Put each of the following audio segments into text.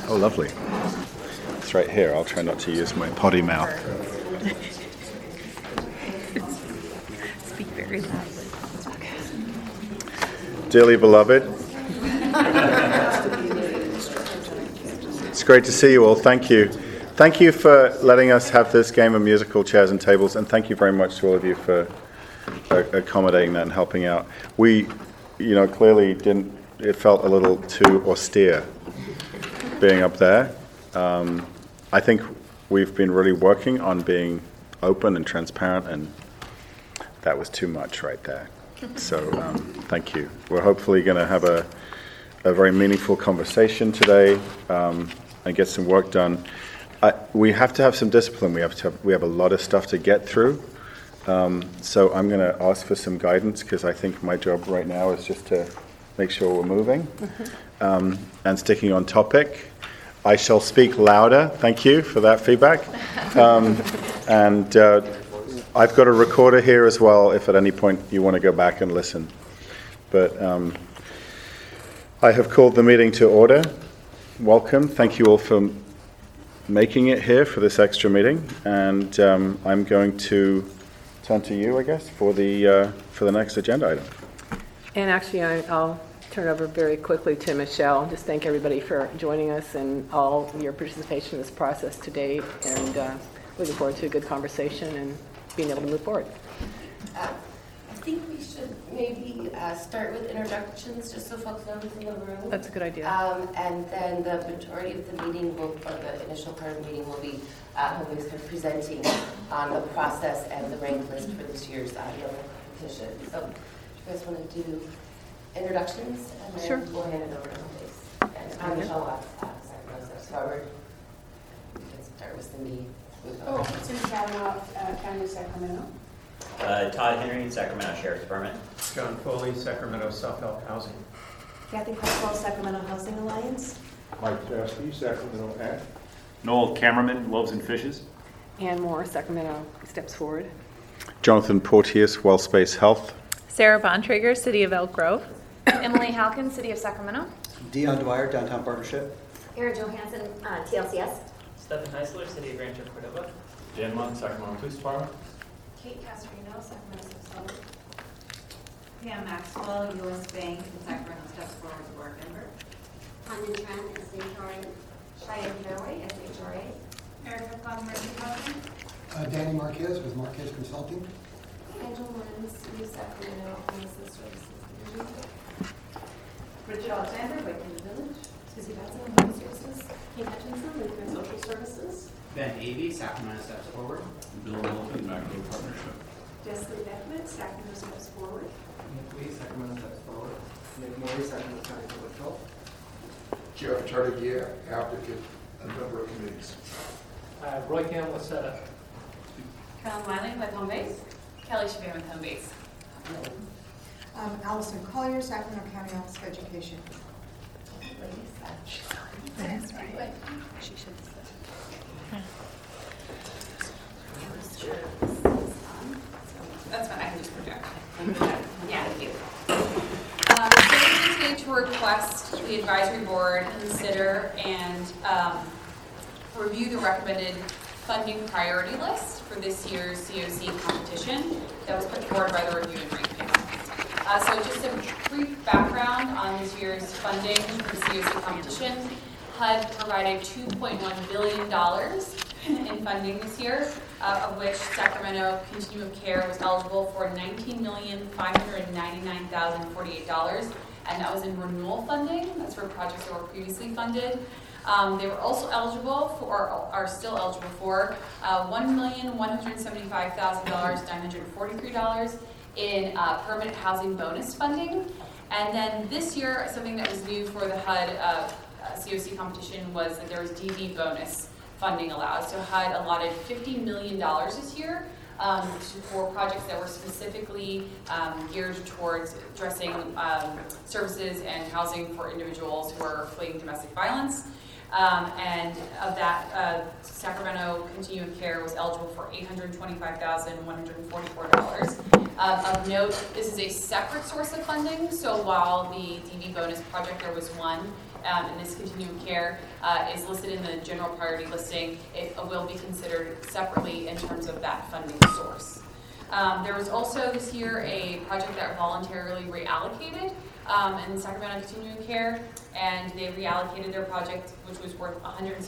Oh, lovely. It's right here. I'll try not to use my potty mouth. Speak very loudly. Dearly beloved, it's great to see you all. Thank you. Thank you for letting us have this game of musical chairs and tables, and thank you very much to all of you for accommodating that and helping out. We, clearly didn't, it felt a little too austere being up there. I think we've been really working on being open and transparent, and that was too much right there. So thank you. We're hopefully going to have a very meaningful conversation today and get some work done. We have to have some discipline. We have a lot of stuff to get through. So I'm going to ask for some guidance because I think my job right now is just to make sure we're moving and sticking on topic. I shall speak louder. Thank you for that feedback. And I've got a recorder here as well if at any point you want to go back and listen. But I have called the meeting to order. Welcome. Thank you all for making it here for this extra meeting. And I'm going to turn to you, I guess, for the next agenda item. And actually, I'll turn over very quickly to Michelle. Just thank everybody for joining us and all your participation in this process to date. And looking forward to a good conversation and being able to move forward. I think we should maybe start with introductions, just so folks know who's in the room. That's a good idea. And then the majority of the meeting or the initial part of the meeting will be Home Base presenting on the process and the rank list for this year's competition. So, do you guys want to do introductions? And then Sure. We'll hand it over to Home Base. And I'm Michelle Watts, Sacramento Steps Forward. We can start with Cindy. Cindy Kavanaugh, County of Sacramento. Todd Henry, Sacramento Sheriff's Department. John Foley, Sacramento Self-Help Housing. Kathy Cresswell, Sacramento Housing Alliance. Mike Jasky, Sacramento Ag. Noel Cameraman, Loaves and Fishes. Ann Moore, Sacramento Steps Forward. Jonathan Porteous, WellSpace Health. Sarah Bontrager, City of Elk Grove. Emily Halkin, City of Sacramento. Dion Dwyer, Downtown Partnership. Erin Johansson, TLCS. Stephen Heisler, City of Rancho Cordova. Dan Munn, Sacramento Police Department. Kate Castrino, Sacramento Steps Forward. Pam Maxwell, U.S. Bank, and Sacramento Steps Forward Board Member. Tanya Tran, SHRA. Cheyenne Fairway, SHRA. Erica Conmercy Housing. Danny Marquez with Marquez Consulting. Angel Lynn, City of Sacramento Homelessness Services Division. Richard Alexander, Wakefield Village. Susie Batson, Home Services. Kate Hutchinson, Lutheran Social Services. Ben Avey, Sacramento Steps Forward. Bill Wilson, Macro Partnership. Jessica Beckman, Sacramento Steps Forward. Nick Lee, Sacramento Steps Forward. Nick Morey, Sacramento County Public Health. Jeff Tardigier, applicant, a number of committees. Roy Campbell, Carolyn Wiley with Home Base. Kelly Chabert with Home Base. Allison Collier, Sacramento County Office of Education. That is right. She should have That's fine, I can just project. Yeah, thank you. So today to request the advisory board consider and review the recommended funding priority list for this year's COC competition that was put forward by the Review and Rank Panel. So just a brief background on this year's funding for the COC competition. HUD provided $2.1 billion in funding this year, of which Sacramento Continuum of Care was eligible for $19,599,048, and that was in renewal funding. That's for projects that were previously funded. They were also eligible for, or are still eligible for, $1,175,943 in permanent housing bonus funding. And then this year, something that was new for the HUD COC competition was that there was DV bonus funding allowed. So HUD allotted $50 million this year for projects that were specifically geared towards addressing services and housing for individuals who are fleeing domestic violence. And of that, Sacramento Continuum Care was eligible for $825,144. Of note, this is a separate source of funding, so while the DV bonus project, there was one, and this Continuum Care is listed in the general priority listing, it will be considered separately in terms of that funding source. There was also this year a project that voluntarily reallocated in Sacramento Continuum Care, and they reallocated their project, which was worth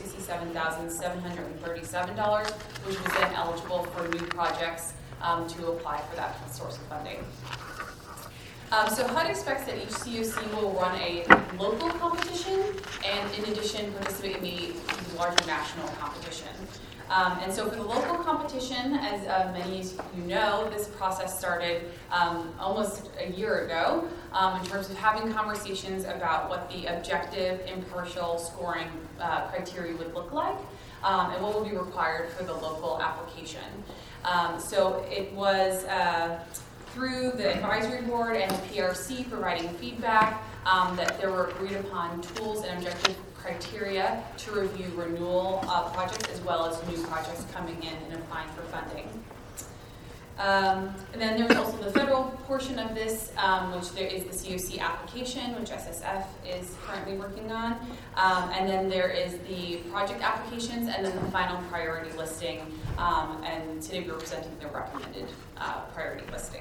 $167,737, which was then eligible for new projects to apply for that source of funding. So HUD expects that each COC will run a local competition and in addition participate in the larger national competition. And so for the local competition, as many of you know, this process started almost a year ago in terms of having conversations about what the objective, impartial scoring criteria would look like and what would be required for the local application. So it was through the advisory board and the PRC providing feedback that there were agreed upon tools and objective criteria to review renewal projects as well as new projects coming in and applying for funding. And then there's also the federal portion of this, which there is the COC application, which SSF is currently working on. And then there is the project applications and then the final priority listing. And today we're presenting the recommended priority listing.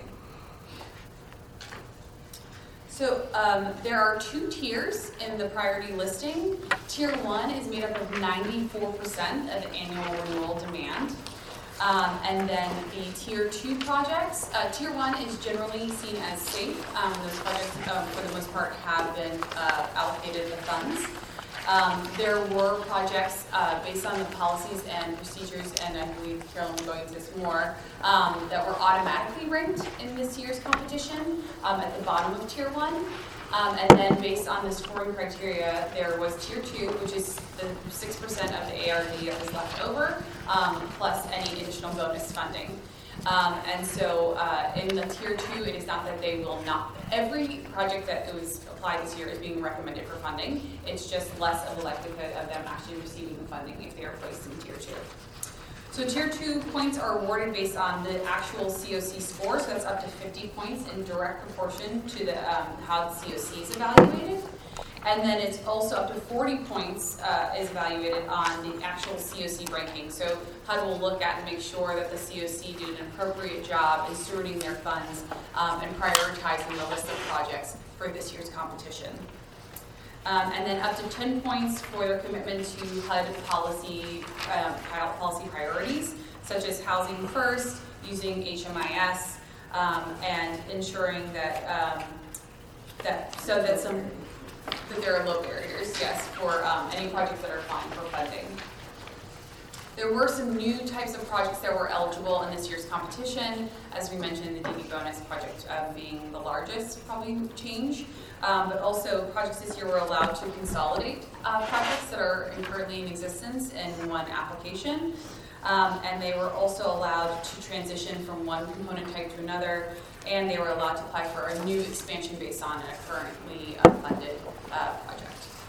So there are two tiers in the priority listing. Tier 1 is made up of 94% of annual renewal demand. And then the Tier 2 projects, Tier 1 is generally seen as safe. Those projects, for the most part, have been allocated the funds. There were projects based on the policies and procedures, and I believe Carolyn will go into this more, that were automatically ranked in this year's competition at the bottom of Tier 1. And then based on the scoring criteria, there was Tier 2, which is the 6% of the ARD that was left over, plus any additional bonus funding. And so in the Tier 2, it is not that they will not, every project that was applied this year is being recommended for funding. It's just less of a likelihood of them actually receiving the funding if they are placed in Tier 2. So Tier 2 points are awarded based on the actual COC score, so that's up to 50 points in direct proportion to the how the COC is evaluated. And then it's also up to 40 points is evaluated on the actual COC ranking. So HUD will look at and make sure that the COC did an appropriate job in stewarding their funds and prioritizing the list of projects for this year's competition. And then up to 10 points for their commitment to HUD policy priorities, such as housing first, using HMIS, and ensuring that that there are low barriers, yes, for any projects that are applying for funding. There were some new types of projects that were eligible in this year's competition. As we mentioned, the DV bonus project being the largest probably change. But also projects this year were allowed to consolidate projects that are currently in existence in one application. And they were also allowed to transition from one component type to another, and they were allowed to apply for a new expansion based on a currently funded project.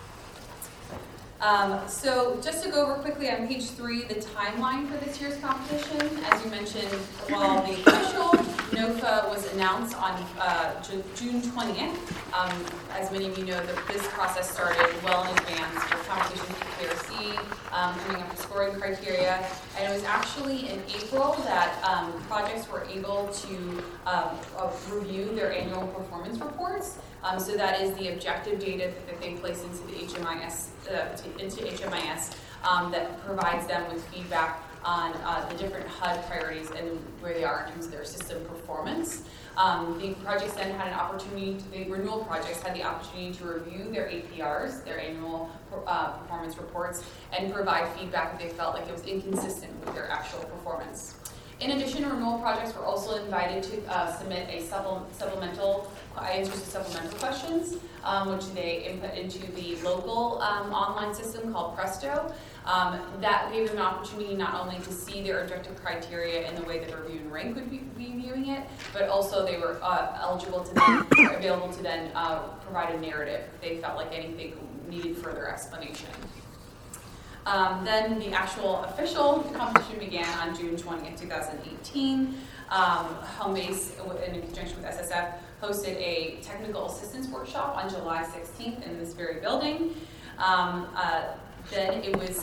So just to go over quickly on page 3, the timeline for this year's competition. As you mentioned, while the official NOFA was announced on June 20th, as many of you know, this process started well in advance with competition with PRC, coming up with scoring criteria, and it was actually in April that projects were able to review their annual performance reports. So that is the objective data that they place into the HMIS, that provides them with feedback on the different HUD priorities and where they are in terms of their system performance. The projects then had an opportunity, the renewal projects had the opportunity to review their APRs, their annual performance reports, and provide feedback if they felt like it was inconsistent with their actual performance. In addition, renewal projects were also invited to submit a supplemental answers to supplemental questions, which they input into the local online system called Presto. That gave them an opportunity not only to see their objective criteria in the way that Review and Rank would be viewing it, but also they were available to then provide a narrative if they felt like anything needed further explanation. Then the actual official competition began on June 20th, 2018. Homebase, in conjunction with SSF, hosted a technical assistance workshop on July 16th in this very building. Then it was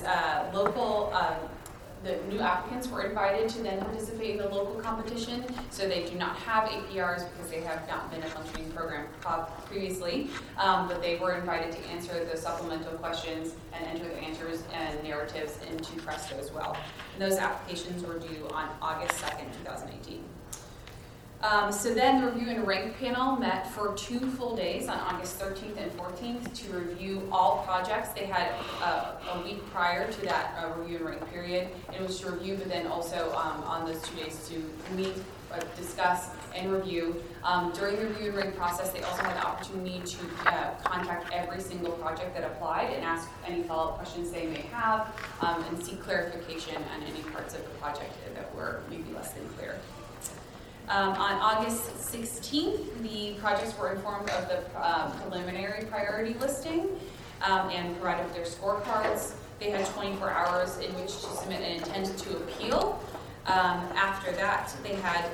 the new applicants were invited to then participate in the local competition. So they do not have APRs because they have not been a functioning program previously, but they were invited to answer the supplemental questions and enter the answers and narratives into Presto as well. And those applications were due on August 2nd, 2018. So then the review and rank panel met for 2 full days on August 13th and 14th to review all projects. They had a week prior to that review and rank period. It was to review, but then also on those 2 days to meet, discuss, and review. During the review and rank process, they also had the opportunity to contact every single project that applied and ask any follow-up questions they may have and seek clarification on any parts of the project that were maybe less than clear. On August 16th, the projects were informed of the preliminary priority listing and provided their scorecards. They had 24 hours in which to submit an intent to appeal. After that, they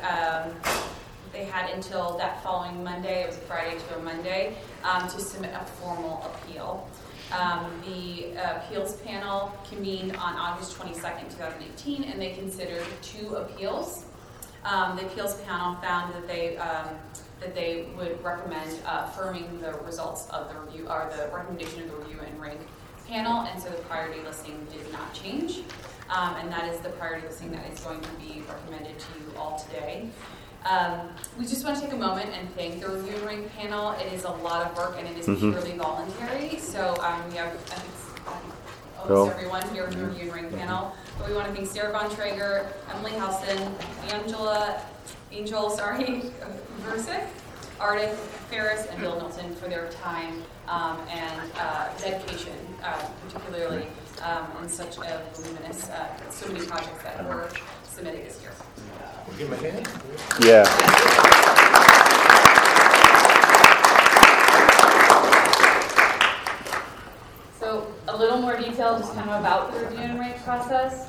had until that following Monday, it was a Friday to a Monday, to submit a formal appeal. The appeals panel convened on August 22nd, 2018, and they considered 2 appeals. The appeals panel found that they would recommend affirming the results of the review, or the recommendation of the review and rank panel, and so the priority listing did not change. And that is the priority listing that is going to be recommended to you all today. We just want to take a moment and thank the review and rank panel. It is a lot of work and it is purely voluntary. So we have, I think, almost everyone here in the review and rank panel. But we want to thank Sarah Von Traeger, Emily Halson, Angel Versick, Ardic Ferris, and Bill Nelson for their time and dedication, particularly in such a voluminous, so many projects that were submitted this year. Give him a hand. Yeah. So a little more detail just kind of about the review and rank process.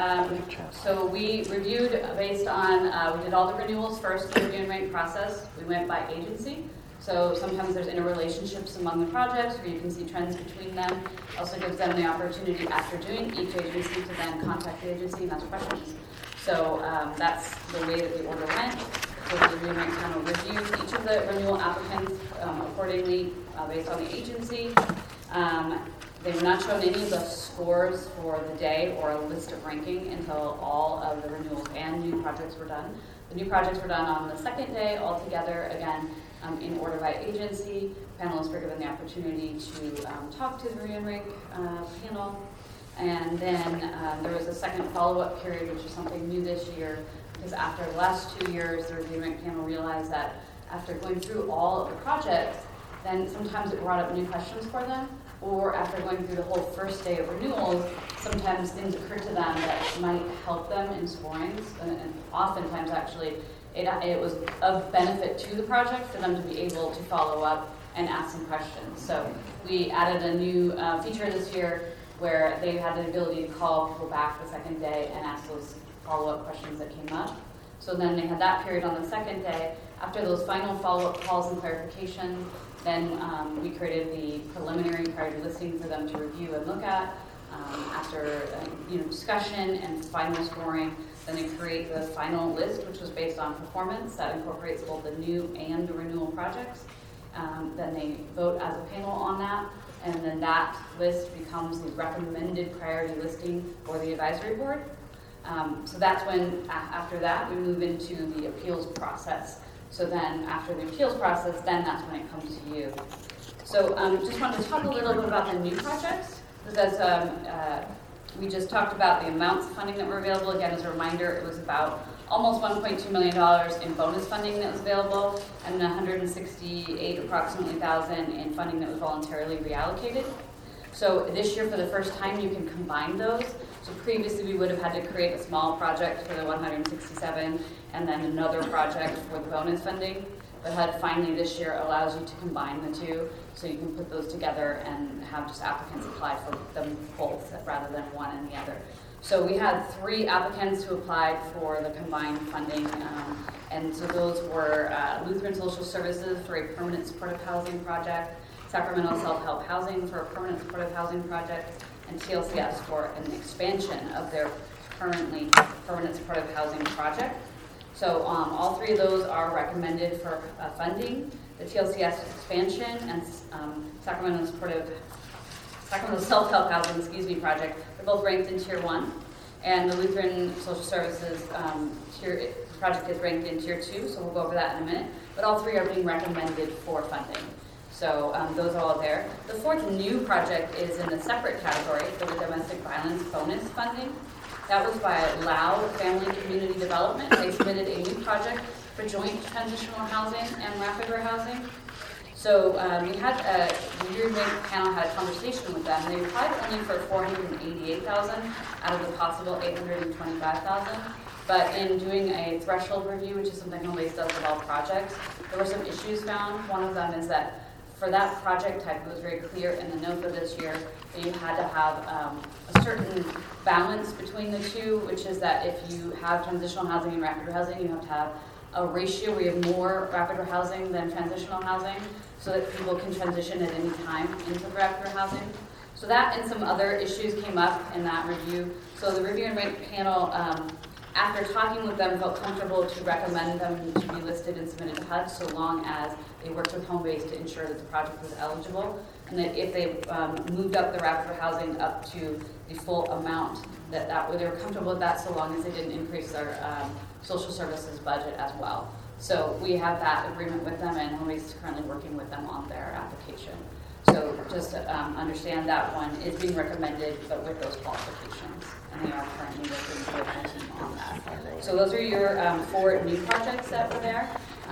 So we reviewed based on, we did all the renewals first in the review and rank process. We went by agency. So sometimes there's interrelationships among the projects where you can see trends between them. Also gives them the opportunity after doing each agency to then contact the agency and ask questions. So that's the way that the order went. So the review and rank panel reviewed each of the renewal applicants accordingly based on the agency. They were not shown any of the scores for the day or a list of ranking until all of the renewals and new projects were done. The new projects were done on the second day altogether, again, in order by agency. Panelists were given the opportunity to talk to the review and rank panel. And then there was a second follow-up period, which is something new this year, because after the last 2 years, the review and rank panel realized that after going through all of the projects, then sometimes it brought up new questions for them, or after going through the whole first day of renewals, sometimes things occurred to them that might help them in scoring, and oftentimes actually it was of benefit to the project for them to be able to follow up and ask some questions. So we added a new feature this year where they had the ability to call people back the second day and ask those follow-up questions that came up. So then they had that period on the second day. After those final follow-up calls and clarification, then we created the preliminary priority listing for them to review and look at. After discussion and final scoring, then they create the final list, which was based on performance that incorporates both the new and the renewal projects. Then they vote as a panel on that, and then that list becomes the recommended priority listing for the advisory board. So that's when, after that, we move into the appeals process. So then after the appeals process, then that's when it comes to you. So just wanted to talk a little bit about the new projects, because as we just talked about the amounts of funding that were available. Again, as a reminder, it was about almost $1.2 million in bonus funding that was available, and 168 approximately thousand in funding that was voluntarily reallocated. So this year, for the first time, you can combine those. So previously, we would have had to create a small project for the 167 and then another project for the bonus funding. But HUD finally this year allows you to combine the two. So you can put those together and have just applicants apply for them both rather than one and the other. So we had 3 applicants who applied for the combined funding, and so those were Lutheran Social Services for a permanent supportive housing project, Sacramento Self-Help Housing for a permanent supportive housing project, and TLCS for an expansion of their currently permanent supportive housing project. So all 3 of those are recommended for funding. The TLCS expansion and Sacramento Self-Help Housing, project, they're both ranked in Tier 1. And the Lutheran Social Services project is ranked in Tier 2, so we'll go over that in a minute. But all 3 are being recommended for funding. So those are all there. The 4th new project is in a separate category for the domestic violence bonus funding. That was by Lau Family Community Development. They submitted a new project for joint transitional housing and rapid rehousing. So we had the Review and Rate panel had a conversation with them. They applied only for $488,000 out of the possible $825,000. But in doing a threshold review, which is something Homebase does with all projects, there were some issues found. One of them is that for that project type, it was very clear in the note for this year that you had to have a certain balance between the two, which is that if you have transitional housing and rapid housing, you have to have a ratio where you have more rapid housing than transitional housing so that people can transition at any time into rapid housing. So that and some other issues came up in that review. So the Review and Rate panel, after talking with them, felt comfortable to recommend them to be listed and submitted to HUD so long as they worked with Homebase to ensure that the project was eligible, and that if they moved up the rapid housing up to the full amount, that they were comfortable with that so long as they didn't increase their social services budget as well. So we have that agreement with them, and Homebase is currently working with them on their application. So just understand that one is being recommended, but with those qualifications. And they are currently working with the team on that. So those are your 4 new projects that were there.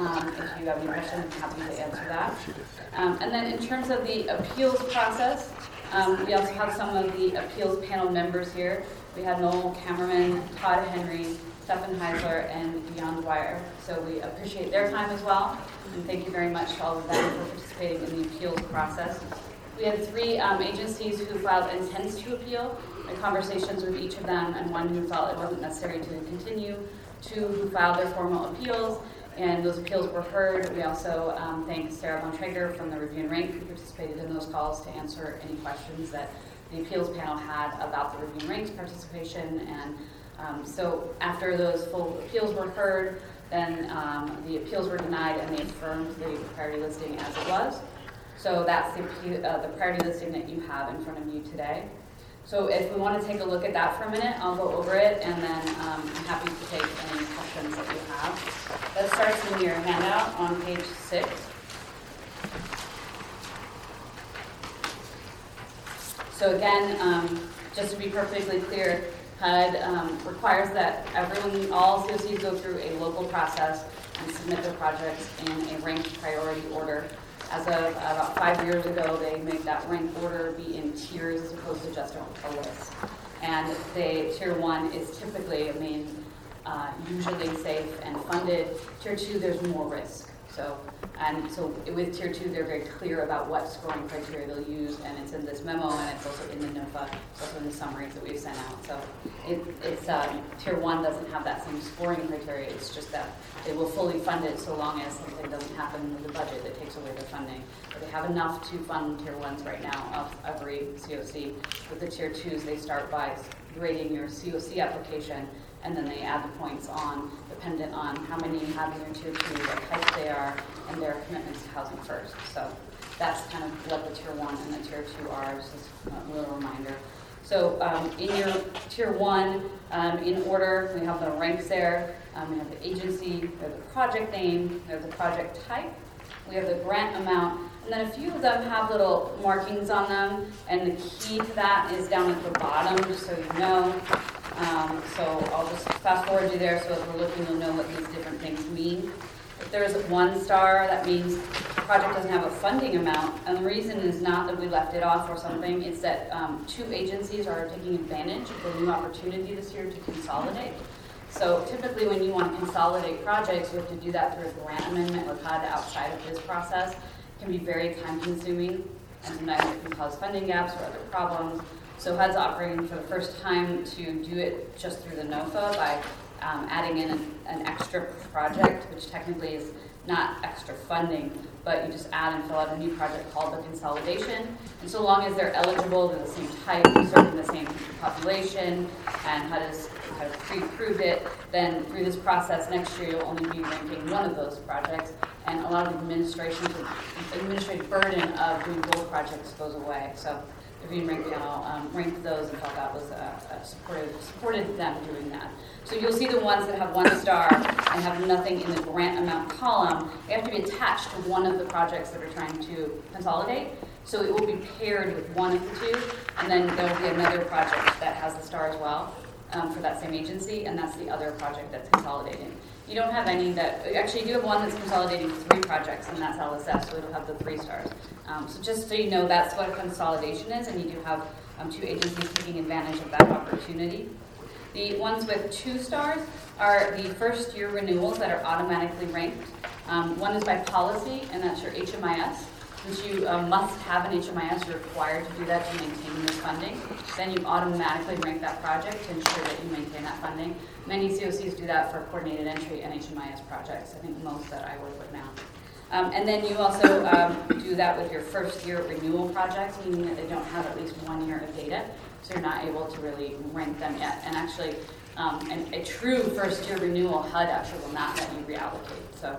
If you have any questions, I'm happy to answer that. And then in terms of the appeals process, we also have some of the appeals panel members here. We have Noel Cameraman, Todd Henry, Stephen Heisler, and Dion Dwyer. So we appreciate their time as well. And thank you very much to all of them for participating in the appeals process. We had 3 agencies who filed intents to appeal. I had conversations with each of them, and 1 who felt it wasn't necessary to continue, 2 who filed their formal appeals, and those appeals were heard. We also thank Sarah Von Traeger from the Review and Rate who participated in those calls to answer any questions that the appeals panel had about the Review and Rate's participation. And so after those full appeals were heard, then the appeals were denied and they affirmed the priority listing as it was. So that's the priority listing that you have in front of you today. So if we want to take a look at that for a minute, I'll go over it, and then I'm happy to take any questions that you have. That starts in your handout on page 6. So again, just to be perfectly clear, HUD requires that all COCs go through a local process and submit their projects in a ranked priority order. As of about 5 years ago, they make that ranked order be in tiers as opposed to just a list. And tier 1 is typically, usually safe and funded. Tier 2, there's more risk. So with tier 2, they're very clear about what scoring criteria they'll use, and it's in this memo, and it's also in the NOFA, it's also in the summaries that we've sent out. So tier 1 doesn't have that same scoring criteria. It's just that they will fully fund it so long as something doesn't happen with the budget that takes away their funding. But they have enough to fund tier 1s right now of every COC. With the tier 2s, they start by grading your COC application, and then they add the points on, dependent on how many you have in your tier 2, what type they are, and their commitments to housing first. So that's kind of what the tier 1 and the tier 2 are, just a little reminder. So in your tier 1, in order, we have the ranks there. We have the agency, we have the project name, we have the project type, we have the grant amount, and then a few of them have little markings on them, and the key to that is down at the bottom, just so you know. So I'll just fast forward you there so as we're looking, you'll know what these different things mean. If there's 1 star, that means the project doesn't have a funding amount, and the reason is not that we left it off or something, it's that 2 agencies are taking advantage of the new opportunity this year to consolidate. So typically when you want to consolidate projects, you have to do that through a grant amendment with HUD outside of this process. can be very time consuming, and sometimes it can cause funding gaps or other problems. So HUD's offering for the first time to do it just through the NOFA by adding in an extra project, which technically is not extra funding, but you just add and fill out a new project called the consolidation. And so long as they're eligible, they're the same type, serving the same population, and HUD has pre-approved it, then through this process next year you'll only be ranking one of those projects, and a lot of the administrative burden of doing both projects goes away. So the Review and Rank panel ranked those and felt that was supported them doing that. So you'll see the ones that have 1 star and have nothing in the grant amount column. They have to be attached to one of the projects that are trying to consolidate. So it will be paired with one of the two, and then there will be another project that has the star as well for that same agency, and that's the other project that's consolidating. You don't have any that, actually you do have one that's consolidating 3 projects, and that's LSF, so it'll have the 3 stars. So just so you know, that's what consolidation is, and you do have 2 agencies taking advantage of that opportunity. The ones with 2 stars are the first year renewals that are automatically ranked. One is by policy, and that's your HMIS. Since you must have an HMIS, you're required to do that to maintain this funding. Then you automatically rank that project to ensure that you maintain that funding. Many COCs do that for coordinated entry and HMIS projects. I think most that I work with now. And then you also do that with your first year renewal projects, meaning that they don't have at least 1 year of data, so you're not able to really rank them yet. And actually, a true first year renewal, HUD actually will not let you reallocate. So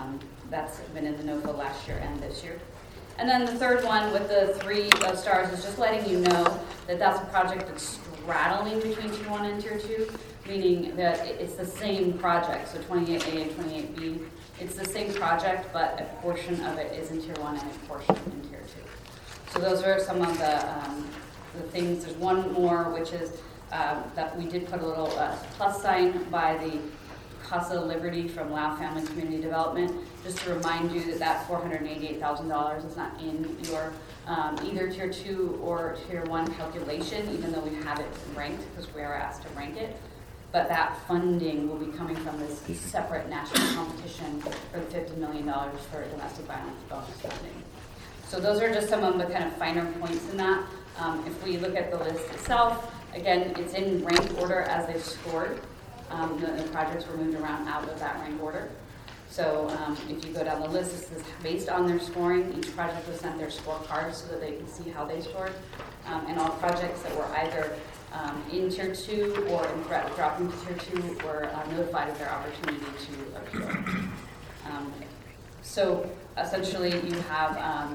that's been in the NOFA last year and this year. And then the third one with the 3 stars is just letting you know that that's a project that's straddling between Tier 1 and Tier 2, meaning that it's the same project, so 28A and 28B. It's the same project, but a portion of it is in Tier 1 and a portion in Tier 2. So those are some of the things. There's one more, which is that we did put a little plus sign by the Casa Liberty from Lao Family Community Development, just to remind you that that $488,000 is not in your either Tier 2 or Tier 1 calculation, even though we have it ranked, because we are asked to rank it. But that funding will be coming from this separate national competition for the $50 million for domestic violence bonus funding. So those are just some of the kind of finer points in that. If we look at the list itself, again, it's in rank order as they've scored. The projects were moved around out of that rank order. So if you go down the list, this is based on their scoring. Each project was sent their scorecards so that they can see how they scored. And all projects that were either in Tier 2 or in threat of dropping to Tier 2 were notified of their opportunity to appeal. So essentially you have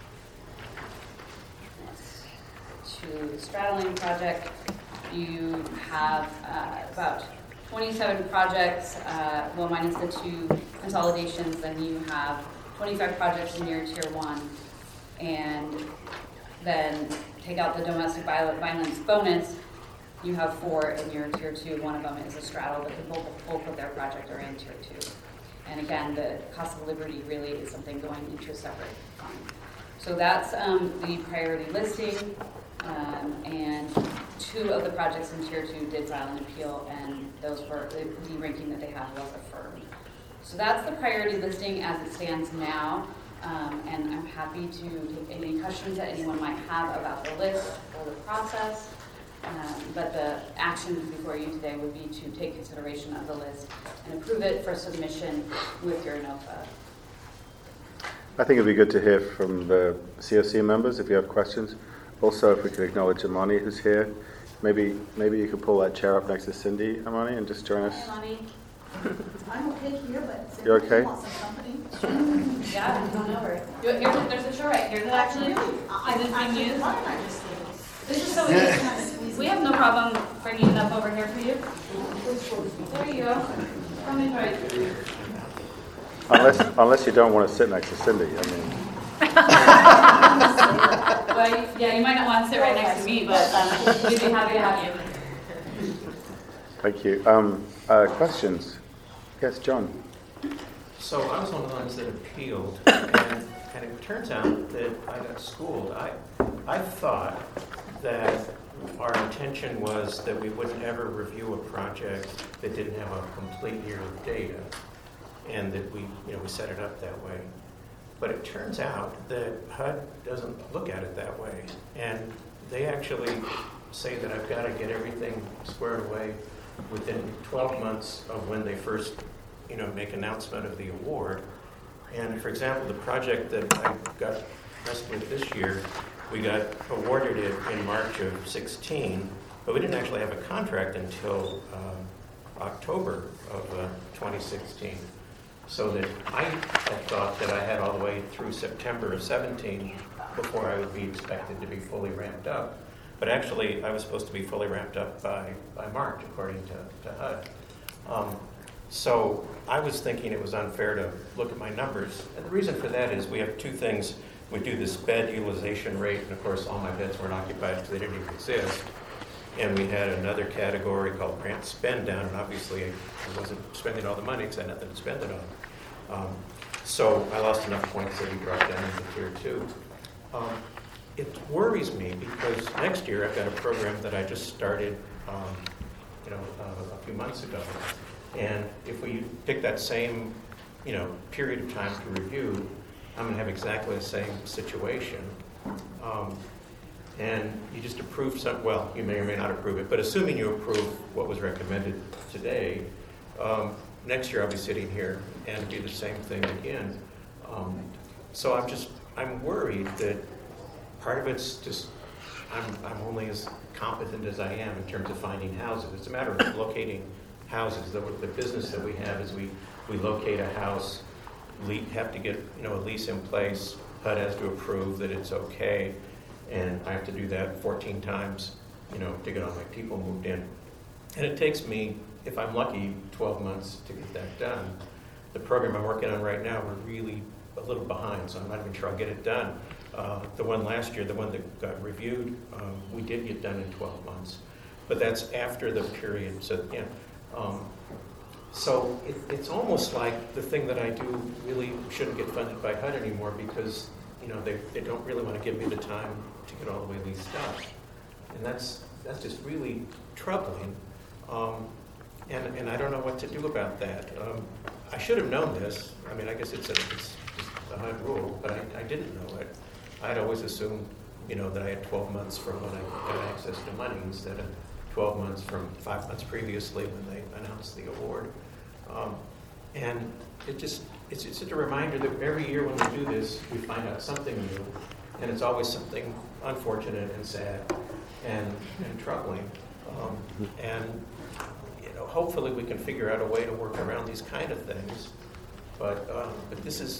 to the straddling project, you have about 27 projects, well minus the 2 consolidations, then you have 25 projects in your Tier 1, and then take out the domestic violence bonus, you have 4 in your Tier 2. One of them is a straddle, but the bulk of their project are in Tier 2. And again, the Casa Liberty really is something going into a separate fund. So that's the priority listing, and 2 of the projects in Tier 2 did file an appeal, and those were the ranking that they have was affirmed. So that's the priority listing as it stands now. And I'm happy to take any questions that anyone might have about the list or the process. But the action before you today would be to take consideration of the list and approve it for submission with your NOFA. I think it'd be good to hear from the COC members if you have questions. Also, if we could acknowledge Amani, who's here. Maybe you could pull that chair up next to Cindy, Amani, and just join us. Hi, Amani. I'm okay here, but You're okay? wants some company. Yeah, come on over. There's a chair right here that actually isn't being used. This is so easy. We have no problem bringing it up over here for you. There you go. Come in right. Unless you don't want to sit next to Cindy, I mean. Well, yeah, you might not want to sit right next to me, but we'd be happy to have you. Thank you. Questions? Yes, John. So I was one of the ones that appealed, and it turns out that I got schooled. I thought that our intention was that we wouldn't ever review a project that didn't have a complete year of data, and that we set it up that way. But it turns out that HUD doesn't look at it that way. And they actually say that I've got to get everything squared away within 12 months of when they first, make announcement of the award. And for example, the project that I got messed with this year, we got awarded it in March of 16, but we didn't actually have a contract until October of 2016. So that I had thought that I had all the way through September of 17 before I would be expected to be fully ramped up. But actually, I was supposed to be fully ramped up by March, according to HUD. So I was thinking it was unfair to look at my numbers. And the reason for that is we have two things. We do this bed utilization rate, and of course all my beds weren't occupied because they didn't even exist. And we had another category called grant spend down, and obviously I wasn't spending all the money because I had nothing to spend it on. So I lost enough points that we dropped down into tier 2. It worries me because next year I've got a program that I just started a few months ago. And if we pick that same period of time to review, I'm going to have exactly the same situation. And you just approve some, well, you may or may not approve it, but assuming you approve what was recommended today, next year I'll be sitting here and do the same thing again. So I'm worried that part of it's just, I'm only as competent as I am in terms of finding houses. It's a matter of locating houses. The business that we have is we locate a house, have to get a lease in place. HUD has to approve that it's okay, and I have to do that 14 times, to get all my people moved in. And it takes me, if I'm lucky, 12 months to get that done. The program I'm working on right now, we're really a little behind, so I'm not even sure I'll get it done. The one last year, the one that got reviewed, we did get done in 12 months. But that's after the period, so so it's almost like the thing that I do really shouldn't get funded by HUD anymore because they don't really want to give me the time to get all the way leased up, and that's just really troubling. And I don't know what to do about that. I should have known this. I mean, I guess it's a HUD rule, but I didn't know it. I'd always assumed that I had 12 months from when I got access to money instead of 12 months from 5 months previously when they announced the award. And it's just a reminder that every year when we do this, we find out something new, and it's always something unfortunate and sad and troubling. And hopefully we can figure out a way to work around these kind of things. But this is,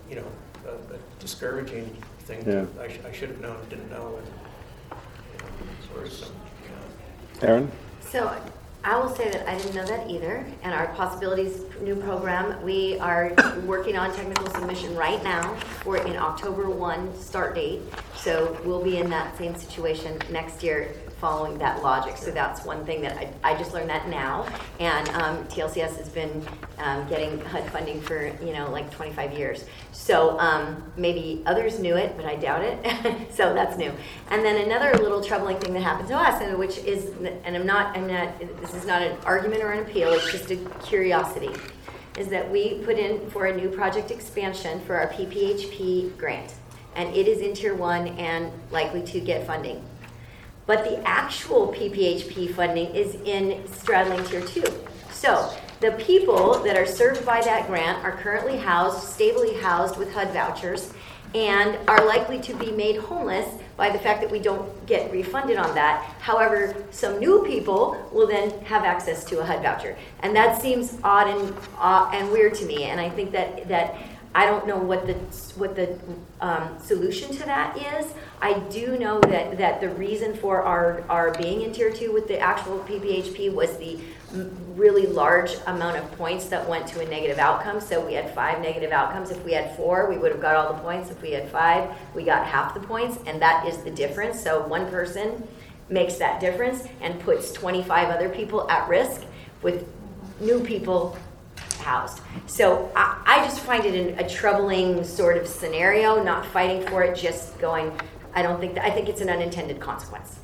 a discouraging thing. Yeah. I should have known, didn't know, and it's worrisome. Erin? So I will say that I didn't know that either. And our Possibilities new program, we are working on technical submission right now for an October 1 start date. So we'll be in that same situation next year following that logic. So that's one thing that I just learned that now. And TLCS has been getting HUD funding for, like 25 years. So maybe others knew it, but I doubt it. So that's new. And then another little troubling thing that happened to us, and which is, and I'm not, this is not an argument or an appeal, it's just a curiosity, is that we put in for a new project expansion for our PPHP grant. And it is in Tier 1 and likely to get funding. But the actual PPHP funding is in straddling Tier 2. So the people that are served by that grant are currently stably housed with HUD vouchers, and are likely to be made homeless by the fact that we don't get refunded on that. However, some new people will then have access to a HUD voucher. And that seems odd and weird to me, and I think that I don't know what the solution to that is. I do know that the reason for our being in Tier 2 with the actual PPHP was the really large amount of points that went to a negative outcome. So we had 5 negative outcomes. If we had 4, we would have got all the points. If we had 5, we got half the points, and that is the difference. So one person makes that difference and puts 25 other people at risk with new people housed. So I just find it a troubling sort of scenario, not fighting for it, just going, I think it's an unintended consequence.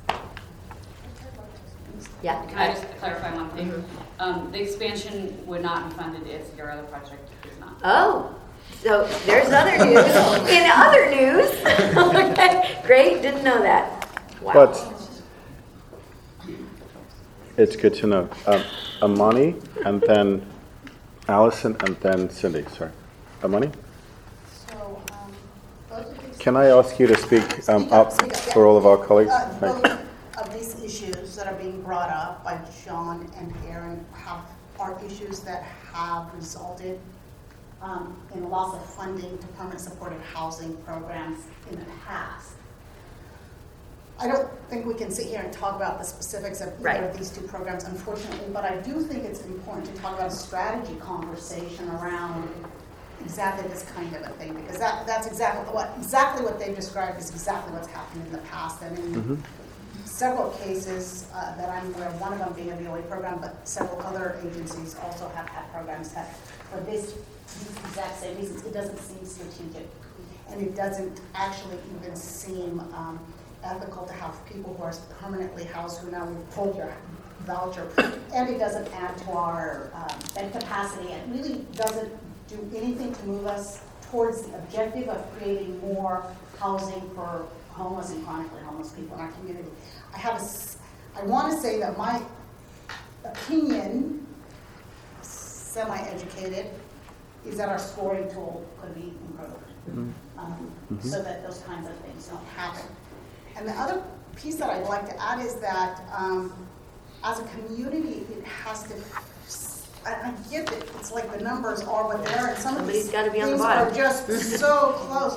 Yeah. Can I just clarify one thing? Mm-hmm. The expansion would not be funded if your other project is not. Oh, So there's other news. In other news, okay, great, didn't know that. Wow. But it's good to know. Amani, and then Allison, and then Cindy. Sorry. Amani? So, both of these... Can I ask you to speak up for all of our colleagues? Thank you. Of these issues that are being brought up by John and Karen are issues that have resulted in loss of funding to permanent supportive housing programs in the past. I don't think we can sit here and talk about the specifics of either of these two programs, unfortunately, but I do think it's important to talk about a strategy conversation around exactly this kind of a thing, because that's exactly what they've described is exactly what's happened in the past. And in several cases that I'm aware of, one of them being a VOA program, but several other agencies also have had programs that, for these exact same reasons, it doesn't seem strategic, and it doesn't actually even seem ethical to have people who are permanently housed who now we've pulled your voucher, and it doesn't add to our bed capacity. It really doesn't do anything to move us towards the objective of creating more housing for homeless and chronically homeless people in our community. I want to say that my opinion, semi-educated, is that our scoring tool could be improved so that those kinds of things don't happen. And the other piece that I'd like to add is that as a community, it has to, I get it, it's like the numbers are what they are, and some of these things are just so close.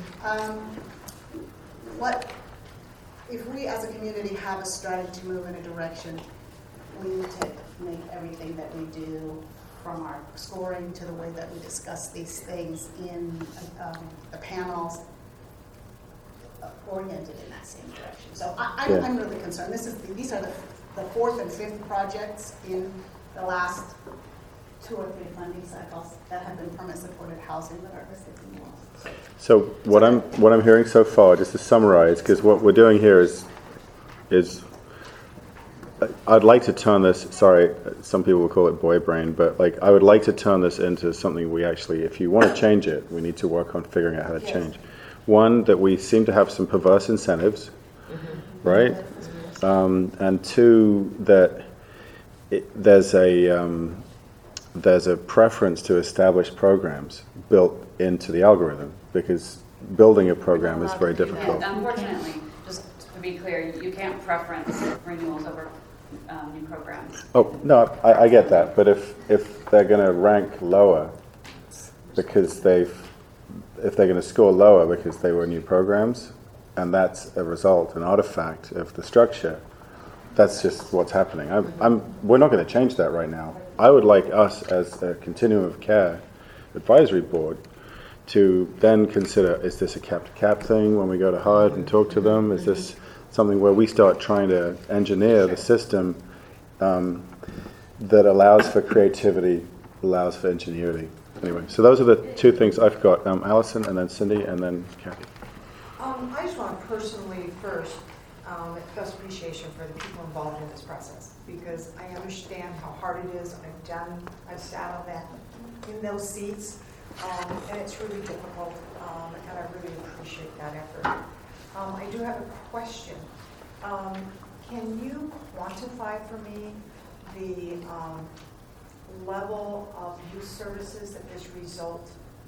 If we as a community have a strategy to move in a direction, we need to make everything that we do, from our scoring to the way that we discuss these things in the panels, oriented in that same direction. So I'm really concerned. These are the fourth and fifth projects in the last 2 or 3 funding cycles that have been permanent supported housing that are listed in the law. So what I'm hearing so far, just to summarize, because what we're doing here is I'd like to turn this, sorry, some people will call it boy brain, but I would like to turn this into something we actually, if you want to change it, we need to work on figuring out how to change. One, that we seem to have some perverse incentives, right? And two, that there's a preference to establish programs built into the algorithm, because building a program is very difficult. Unfortunately, just to be clear, you can't preference renewals over new programs. Oh, no, I get that, but if they're going to rank lower because if they're going to score lower because they were new programs, and that's a result, an artifact of the structure, that's just what's happening. We're not going to change that right now. I would like us as a Continuum of Care advisory board to then consider, is this a cap-to-cap thing when we go to HUD and talk to them? Is this something where we start trying to engineer the system that allows for creativity, allows for ingenuity? Anyway, so those are the 2 things I've got. Allison, and then Cindy, and then Kathy. I just want to personally first express appreciation for the people involved in this process, because I understand how hard it is. I've sat in those seats, and it's really difficult, and I really appreciate that effort. I do have a question. Can you quantify for me the level of youth services that this result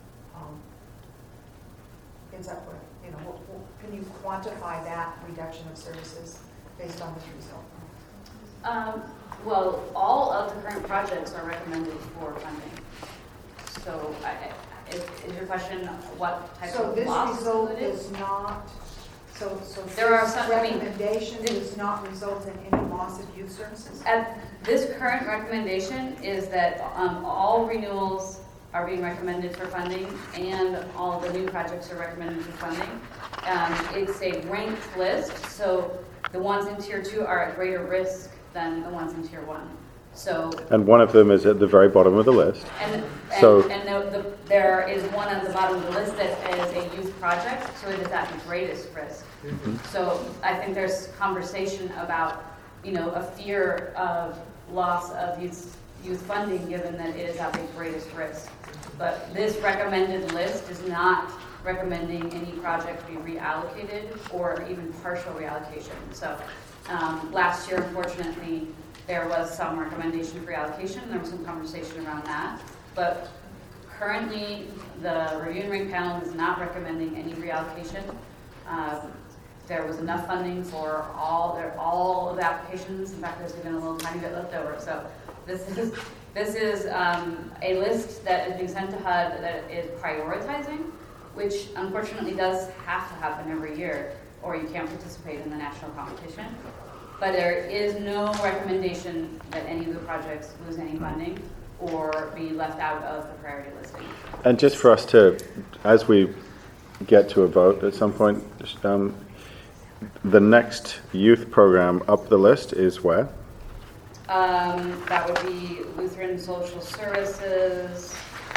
ends up with? Can you quantify that reduction of services based on this result? Well, all of the current projects are recommended for funding. So is your question what type of loss? So this result is not, so there are this some recommendation does not result in any loss of youth services? This current recommendation is that all renewals are being recommended for funding, and all the new projects are recommended for funding. It's a ranked list, so the ones in Tier 2 are at greater risk than the ones in Tier 1. And one of them is at the very bottom of the list. And there is one at the bottom of the list that is a youth project, so it is at the greatest risk. So I think there's conversation about, a fear of loss of youth funding, given that it is at the greatest risk. But this recommended list is not recommending any project be reallocated or even partial reallocation. So last year, unfortunately, there was some recommendation for reallocation. There was some conversation around that. But currently, the review and rank panel is not recommending any reallocation. There was enough funding for all of the applications. In fact, there's even a little tiny bit left over. So this is a list that is being sent to HUD that is prioritizing, which unfortunately does have to happen every year, or you can't participate in the national competition. But there is no recommendation that any of the projects lose any funding or be left out of the priority listing. And just for us to, as we get to a vote at some point, the next youth program up the list is where? That would be Lutheran Social Services.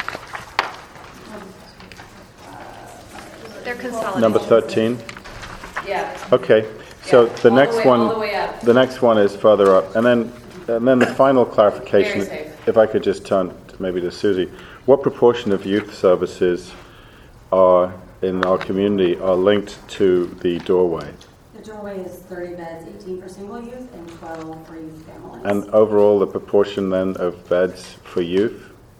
They're consolidated. Number 13? Yeah. Okay, so the all next the way- one, all the way up. the next one is further up, and then the final clarification. Very safe. If I could just turn maybe to Susie, what proportion of youth services are in our community are linked to the doorway? The doorway is 30 beds, 18 for single youth and 12 for youth families. And overall, the proportion then of beds for youth?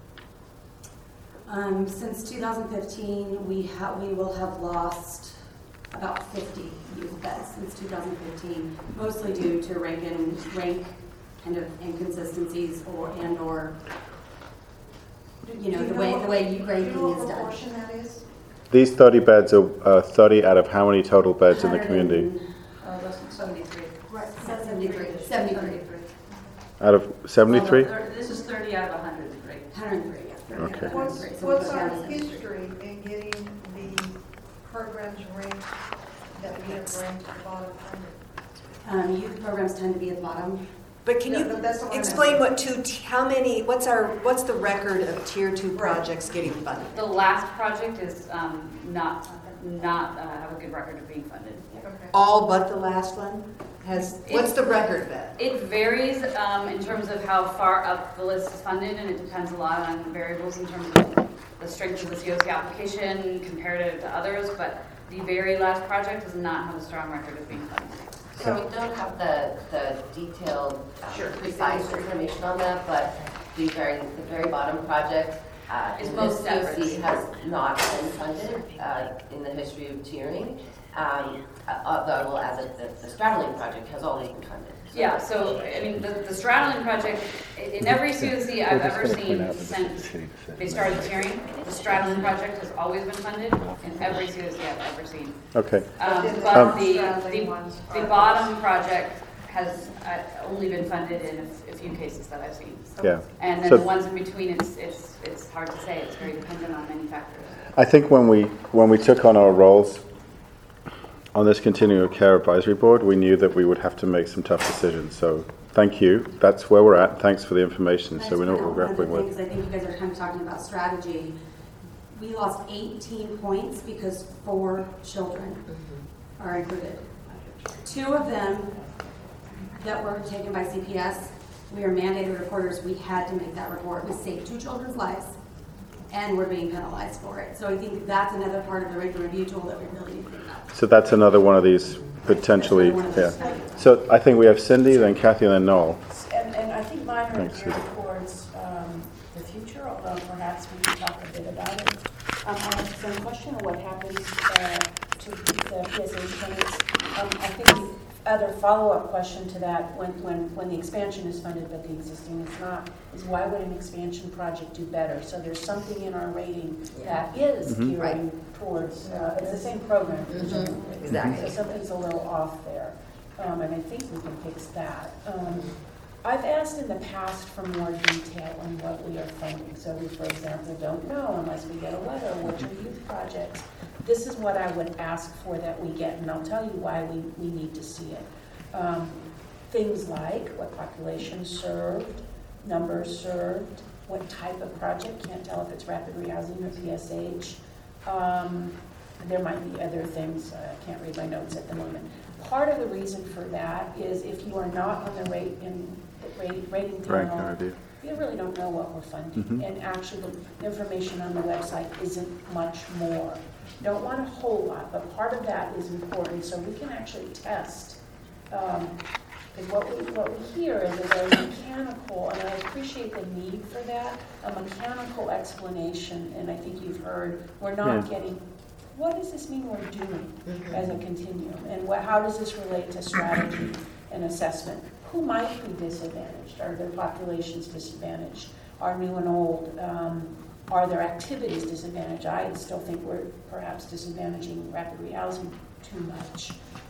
Since 2015, we will have lost about 50 youth beds since 2015, mostly due to rank kind of inconsistencies or you know, the way ranking is done. That is? These 30 beds are 30 out of how many total beds in the community? 73. Right, 73. Out of 73? This is 30 out of 103. 103, yeah. 30 out of Okay. 103. So What's we our go down to history in getting the programs ranked that we have ranked bottom 100? Youth programs tend to be at the bottom. But can you explain what what's the record of tier 2 projects getting funded? The last project is not have a good record of being funded. All but the last one what's the record of that? It varies in terms of how far up the list is funded, and it depends a lot on variables in terms of the strength of the COC application comparative to others, but the very last project does not have a strong record of being funded. So we don't have the detailed, precise information on that, but the very bottom project Is in most this COC separate. has not been funded in the history of tiering, although as the straddling project has always been funded. Yeah, so, I mean, the straddling project, in every COC I've ever seen since they started tiering, the straddling project has always been funded in every COC I've ever seen. Okay. But the bottom project has only been funded in a few cases that I've seen. Yeah. And then So- the ones in between, it's hard to say. It's very dependent on many factors. I think when we took on our roles on this Continuing of Care Advisory Board, we knew that we would have to make some tough decisions. So thank you. That's where we're at. Thanks for the information. So we know what we're grappling with. Because I think you guys are kind of talking about strategy. We lost 18 points because 4 children are included. 2 of them that were taken by CPS, we are mandated reporters. We had to make that report. We saved 2 children's lives, and we're being penalized for it. So I think that's another part of the rank and review tool that we really need to think about. So that's another one of these potentially, yeah. So I think we have Cindy, then Kathy, and then Noel. And I think mine are Thanks, geared Susan. towards the future, although perhaps we can talk a bit about it. I have some question on what happens to the PSH payments. I think the other follow-up question to that, when the expansion is funded but the existing is not, is why would an expansion project do better? So there's something in our rating that is gearing towards, it's the same program. Exactly. So something's a little off there. And I think we can fix that. I've asked in the past for more detail on what we are funding. So we, for example, don't know unless we get a letter, which are youth projects. This is what I would ask for that we get, and I'll tell you why we need to see it. Things like what population served, numbers served, what type of project, can't tell if it's rapid rehousing or PSH. There might be other things, I can't read my notes at the moment. Part of the reason for that is if you are not on the rating Rank and panel, review. we really don't know what we're funding. And actually, the information on the website isn't much more. Don't want a whole lot, but part of that is important so we can actually test. Because what we hear is a very mechanical, and I appreciate the need for that, a mechanical explanation, and I think you've heard, we're not getting, what does this mean we're doing as a continuum? And how does this relate to strategy and assessment? Who might be disadvantaged? Are their populations disadvantaged? Are new and old? Are their activities disadvantaged? I still think we're perhaps disadvantaging rapid rehousing too much.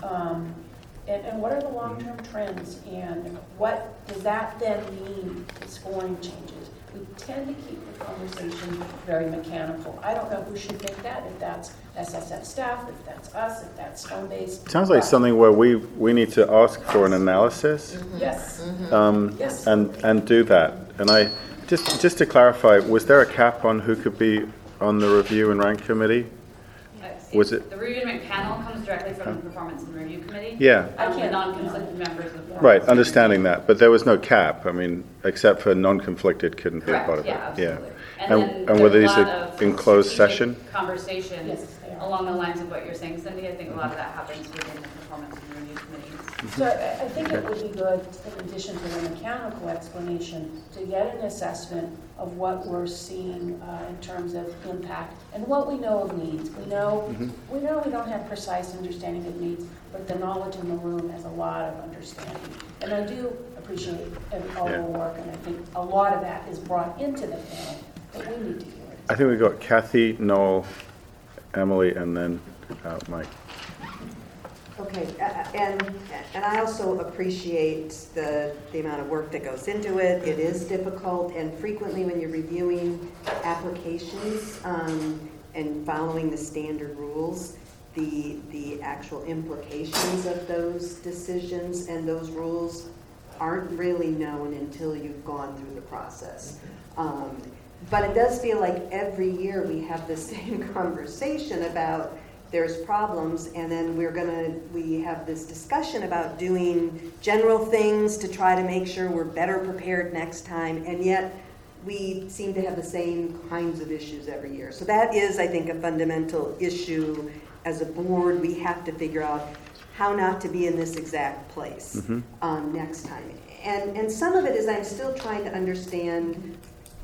And what are the long-term trends, and what does that then mean to scoring changes? We tend to keep the conversation very mechanical. I don't know who should think that, if that's SSF staff, if that's us, if that's Stone-based. Sounds like something where we need to ask for an analysis. Yes. Yes. And do that. And I just to clarify, was there a cap on who could be on the review and rank committee? Was it? The review and rank panel comes directly from the performance and review committee. Yeah. The non-conflicted members of the Right, understanding that, but there was no cap. I mean, except for non-conflicted couldn't be a part of it. Yeah, absolutely. And were these in closed session? Conversations Yes, they are. along the lines of what you're saying, Cindy. I think a lot of that happens within the performance and review committees. So I think it would be good, in addition to the mechanical explanation, to get an assessment of what we're seeing in terms of impact and what we know of needs. We know we don't have precise understanding of needs, but the knowledge in the room has a lot of understanding. And I do appreciate all the work, and I think a lot of that is brought into the panel, but we need to hear it. I think we've got Kathy, Noel, Emily, and then Mike. Okay, and I also appreciate the amount of work that goes into it. It is difficult, and frequently when you're reviewing applications and following the standard rules, the actual implications of those decisions and those rules aren't really known until you've gone through the process. But it does feel like every year we have the same conversation about there's problems, and then we have this discussion about doing general things to try to make sure we're better prepared next time, and yet we seem to have the same kinds of issues every year. So that is, I think, a fundamental issue as a board. We have to figure out how not to be in this exact place next time. And some of it is I'm still trying to understand.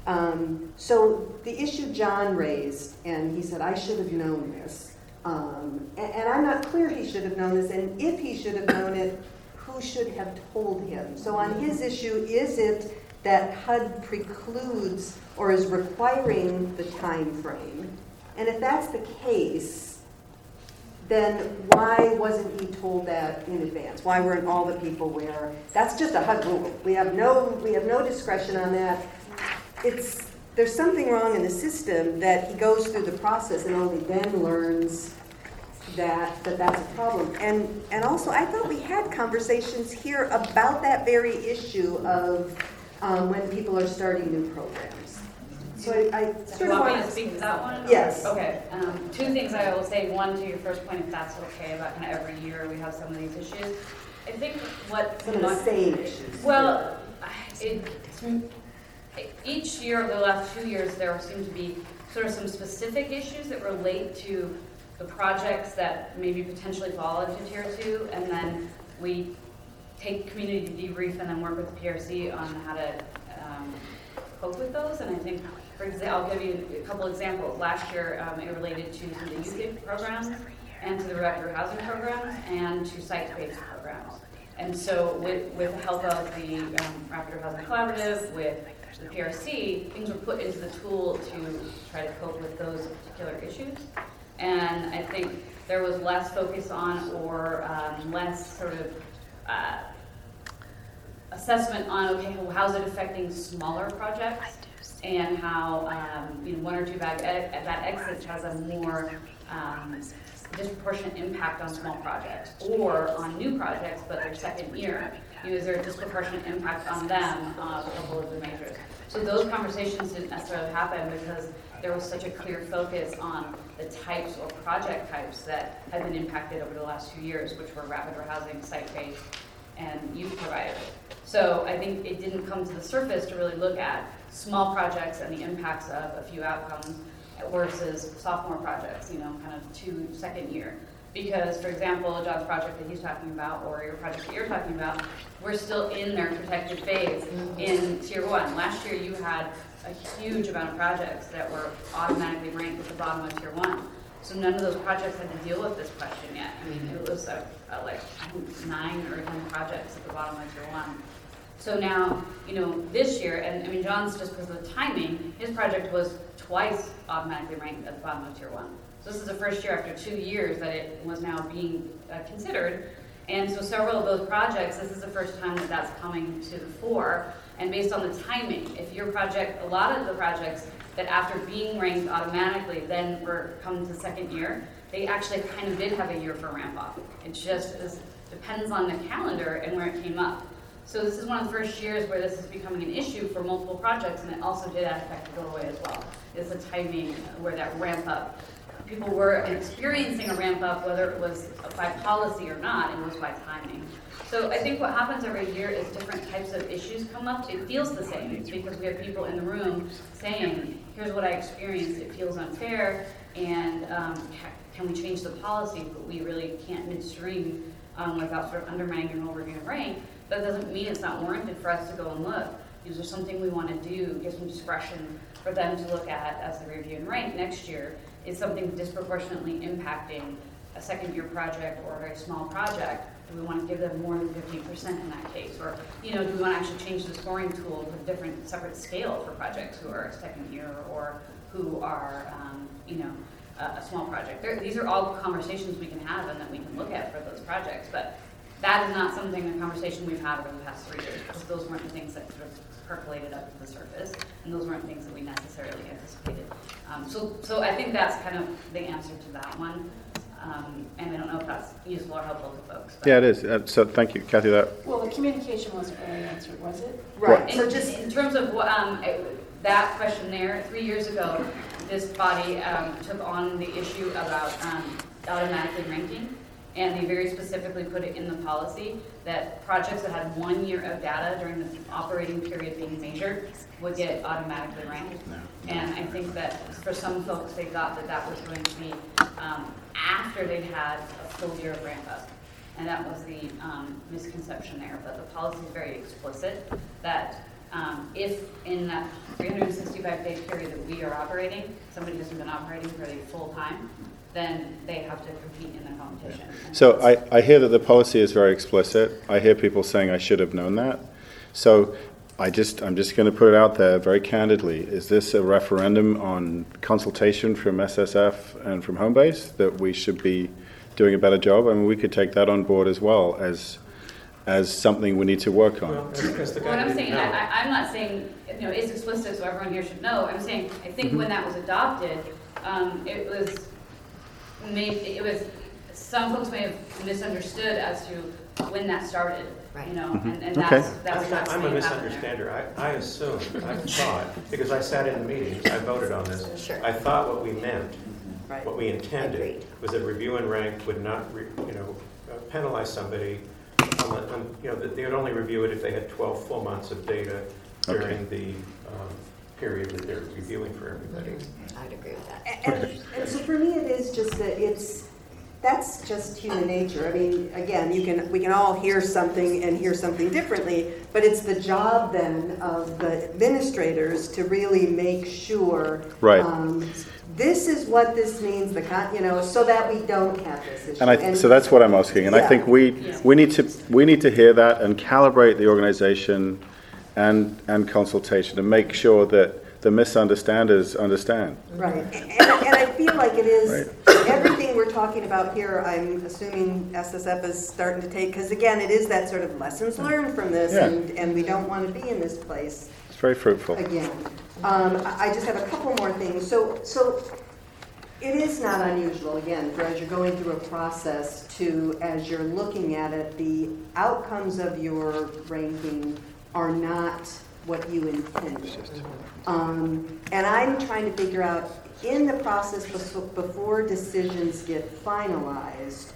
So the issue John raised, and he said, I should have known this. And I'm not clear he should have known this, and if he should have known it, who should have told him? So on his issue, is it that HUD precludes or is requiring the time frame? And if that's the case, then why wasn't he told that in advance? Why weren't all the people aware? That's just a HUD rule. We have no discretion on that. There's something wrong in the system that he goes through the process and only then learns that that's a problem. And also, I thought we had conversations here about that very issue of when people are starting new programs. So I sort Do of you want me want to speak to that one? Yes. Okay. Two things I will say. One, to your first point, if that's okay, about kind of every year we have some of these issues. I think what some of the same issues. Well, each year over the last 2 years, there seem to be sort of some specific issues that relate to the projects that maybe potentially fall into Tier 2, and then we take community debrief and then work with the PRC on how to cope with those. And I think, for example, I'll give you a couple examples. Last year, it related to some of the youth gig programs and to the rapid housing programs and to site-based programs. And so with the help of the Rapid Housing Collaborative, with the PRC, things were put into the tool to try to cope with those particular issues. And I think there was less focus on or less sort of assessment on, okay, how's it affecting smaller projects and how one or two bad exits has a more disproportionate impact on small projects or on new projects, but their second year. Is there a disproportionate impact on them, a couple of the majors? So those conversations didn't necessarily happen because there was such a clear focus on the types or project types that had been impacted over the last 2 years, which were rapid housing, site-based, and you've provided it. So I think it didn't come to the surface to really look at small projects and the impacts of a few outcomes versus sophomore projects, kind of to second year. Because, for example, John's project that he's talking about, or your project that you're talking about, we're still in their protected phase in Tier 1. Last year you had a huge amount of projects that were automatically ranked at the bottom of Tier 1. So none of those projects had to deal with this question yet. I mean, it was like 9 or 10 projects at the bottom of Tier 1. So now, this year, and I mean, John's, just because of the timing, his project was twice automatically ranked at the bottom of Tier 1. So this is the first year after 2 years that it was now being considered. And so several of those projects, this is the first time that that's coming to the fore. And based on the timing, if your project, a lot of the projects that after being ranked automatically then were coming to second year, they actually kind of did have a year for ramp up. It just depends on the calendar and where it came up. So this is one of the first years where this is becoming an issue for multiple projects, and it also did affect Go-Away as well. It's the timing where that ramp up. People were experiencing a ramp up, whether it was by policy or not, it was by timing. So I think what happens every year is different types of issues come up. It feels the same because we have people in the room saying, here's what I experienced, it feels unfair, and can we change the policy? But we really can't midstream without sort of undermining your whole review and rank. That doesn't mean it's not warranted for us to go and look. Is there something we want to do, give some discretion for them to look at as the review and rank next year? Is something disproportionately impacting a second year project or a very small project? Do we want to give them more than 50% in that case? Or, do we want to actually change the scoring tool to a different separate scale for projects who are second year or who are, a small project? These are all conversations we can have and that we can look at for those projects. But that is not a conversation we've had over the past 3 years, because those weren't the things that sort of percolated up to the surface, and those weren't things that we necessarily anticipated. So I think that's kind of the answer to that one. And I don't know if that's useful or helpful to folks. Yeah, it is. So thank you, Kathy. Well, the communication wasn't really answered, was it? Right. And just in terms of that question there, 3 years ago, this body took on the issue about automatically ranking. And they very specifically put it in the policy that projects that had 1 year of data during the operating period being measured would get automatically ranked. And I think that for some folks, they thought that that was going to be after they'd had a full year of ramp up. And that was the misconception there. But the policy is very explicit that if in that 365-day period that we are operating, somebody hasn't been operating for the full time, then they have to compete in the competition. So I hear that the policy is very explicit. I hear people saying I should have known that. So I'm just going to put it out there very candidly. Is this a referendum on consultation from SSF and from Homebase that we should be doing a better job? I mean, we could take that on board as well as something we need to work on. Well, what I'm saying, I'm not saying it's explicit so everyone here should know. I'm saying I think when that was adopted, it was some folks may have misunderstood as to when that started. Right. And that was not. I'm a misunderstander. I assumed, I thought, because I sat in the meetings, I voted on this. Sure. I thought what we meant, Right. what we intended, Agreed. was that review and rank would not, penalize somebody. That they would only review it if they had 12 full months of data during the period that they're reviewing for everybody. I'd agree with that. And so for me, it is just that that's just human nature. I mean, again, we can all hear something and hear something differently, but it's the job then of the administrators to really make sure Right. This is what this means, so that we don't have this issue. So that's what I'm asking, and I think we need to hear that and calibrate the organization and consultation to make sure that the misunderstanders understand. Right, and I feel like it is everything we're talking about here. I'm assuming SSF is starting to take, because again, it is that sort of lessons learned from this, and we don't want to be in this place. It's very fruitful. Again, I just have a couple more things. So it is not unusual, again, for as you're going through a process to, as you're looking at it, the outcomes of your ranking are not what you intended. And I'm trying to figure out, in the process before decisions get finalized,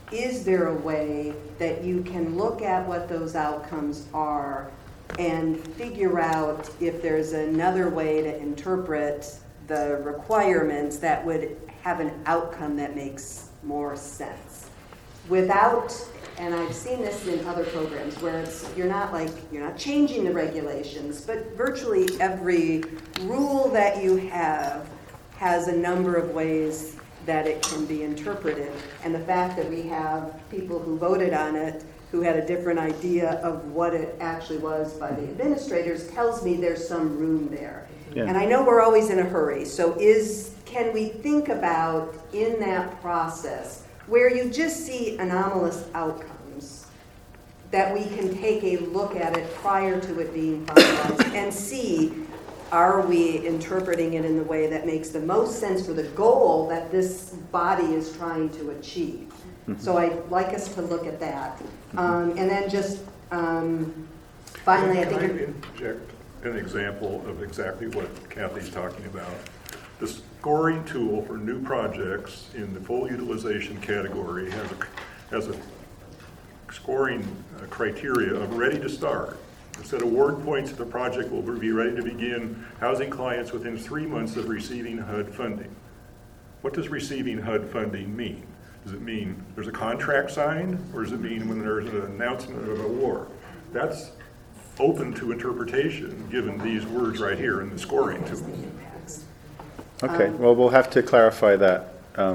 is there a way that you can look at what those outcomes are and figure out if there's another way to interpret the requirements that would have an outcome that makes more sense? Without, and I've seen this in other programs where you're not changing the regulations, but virtually every rule that you have has a number of ways that it can be interpreted. And the fact that we have people who voted on it who had a different idea of what it actually was by the administrators tells me there's some room there. Yeah. And I know we're always in a hurry, so can we think about in that process where you just see anomalous outcomes, that we can take a look at it prior to it being finalized and see, are we interpreting it in the way that makes the most sense for the goal that this body is trying to achieve? Mm-hmm. So I'd like us to look at that. And then just finally, I think... Can I inject an example of exactly what Kathy's talking about? The scoring tool for new projects in the full utilization category has a scoring criteria of ready to start. It said award points if the project will be ready to begin housing clients within 3 months of receiving HUD funding. What does receiving HUD funding mean? Does it mean there's a contract signed, or does it mean when there's an announcement of an award? That's open to interpretation given these words right here in the scoring tool. Okay, well, we'll have to clarify that.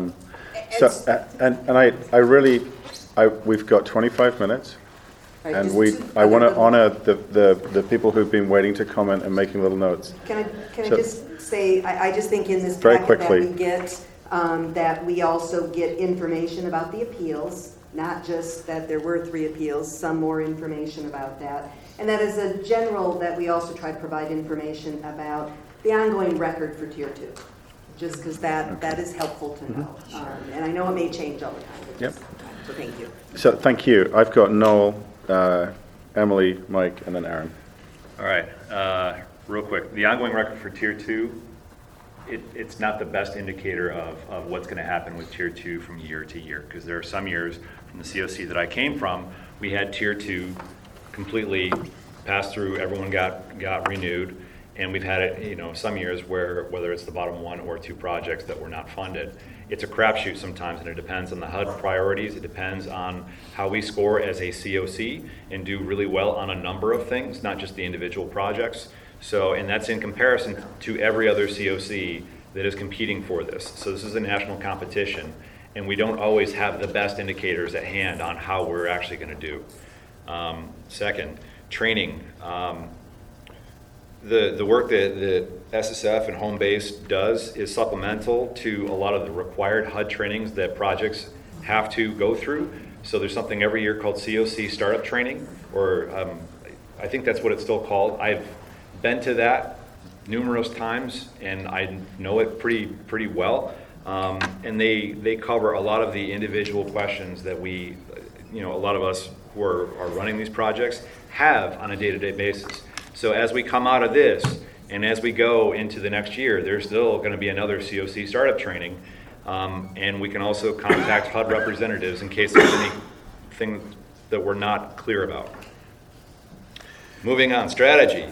We've got 25 minutes, Right, and just I want to honor the people who've been waiting to comment and making little notes. Can I just say, I just think in this Very packet that quickly. we get, that we also get information about the appeals, not just that there were 3 appeals, some more information about that. And that is a general, that we also try to provide information about the ongoing record for Tier 2, just because that is helpful to know. And I know it may change all the time. Yep. So thank you. So thank you. I've got Noel, Emily, Mike, and then Aaron. All right, real quick. The ongoing record for Tier 2, it's not the best indicator of what's going to happen with Tier 2 from year to year, because there are some years from the COC that I came from, we had Tier 2 completely pass through, everyone got renewed, and we've had it, some years where whether it's the bottom 1 or 2 projects that were not funded. It's a crapshoot sometimes, and it depends on the HUD priorities. It depends on how we score as a COC and do really well on a number of things, not just the individual projects. So, and that's in comparison to every other COC that is competing for this. So this is a national competition, and we don't always have the best indicators at hand on how we're actually going to do. Second, training. The work that SSF and Home Base does is supplemental to a lot of the required HUD trainings that projects have to go through. So there's something every year called COC startup training, or I think that's what it's still called. I've been to that numerous times, and I know it pretty well. And they cover a lot of the individual questions that we, a lot of us who are running these projects have on a day-to-day basis. So as we come out of this, and as we go into the next year, there's still going to be another COC startup training. And we can also contact HUD representatives in case there's anything that we're not clear about. Moving on, strategy.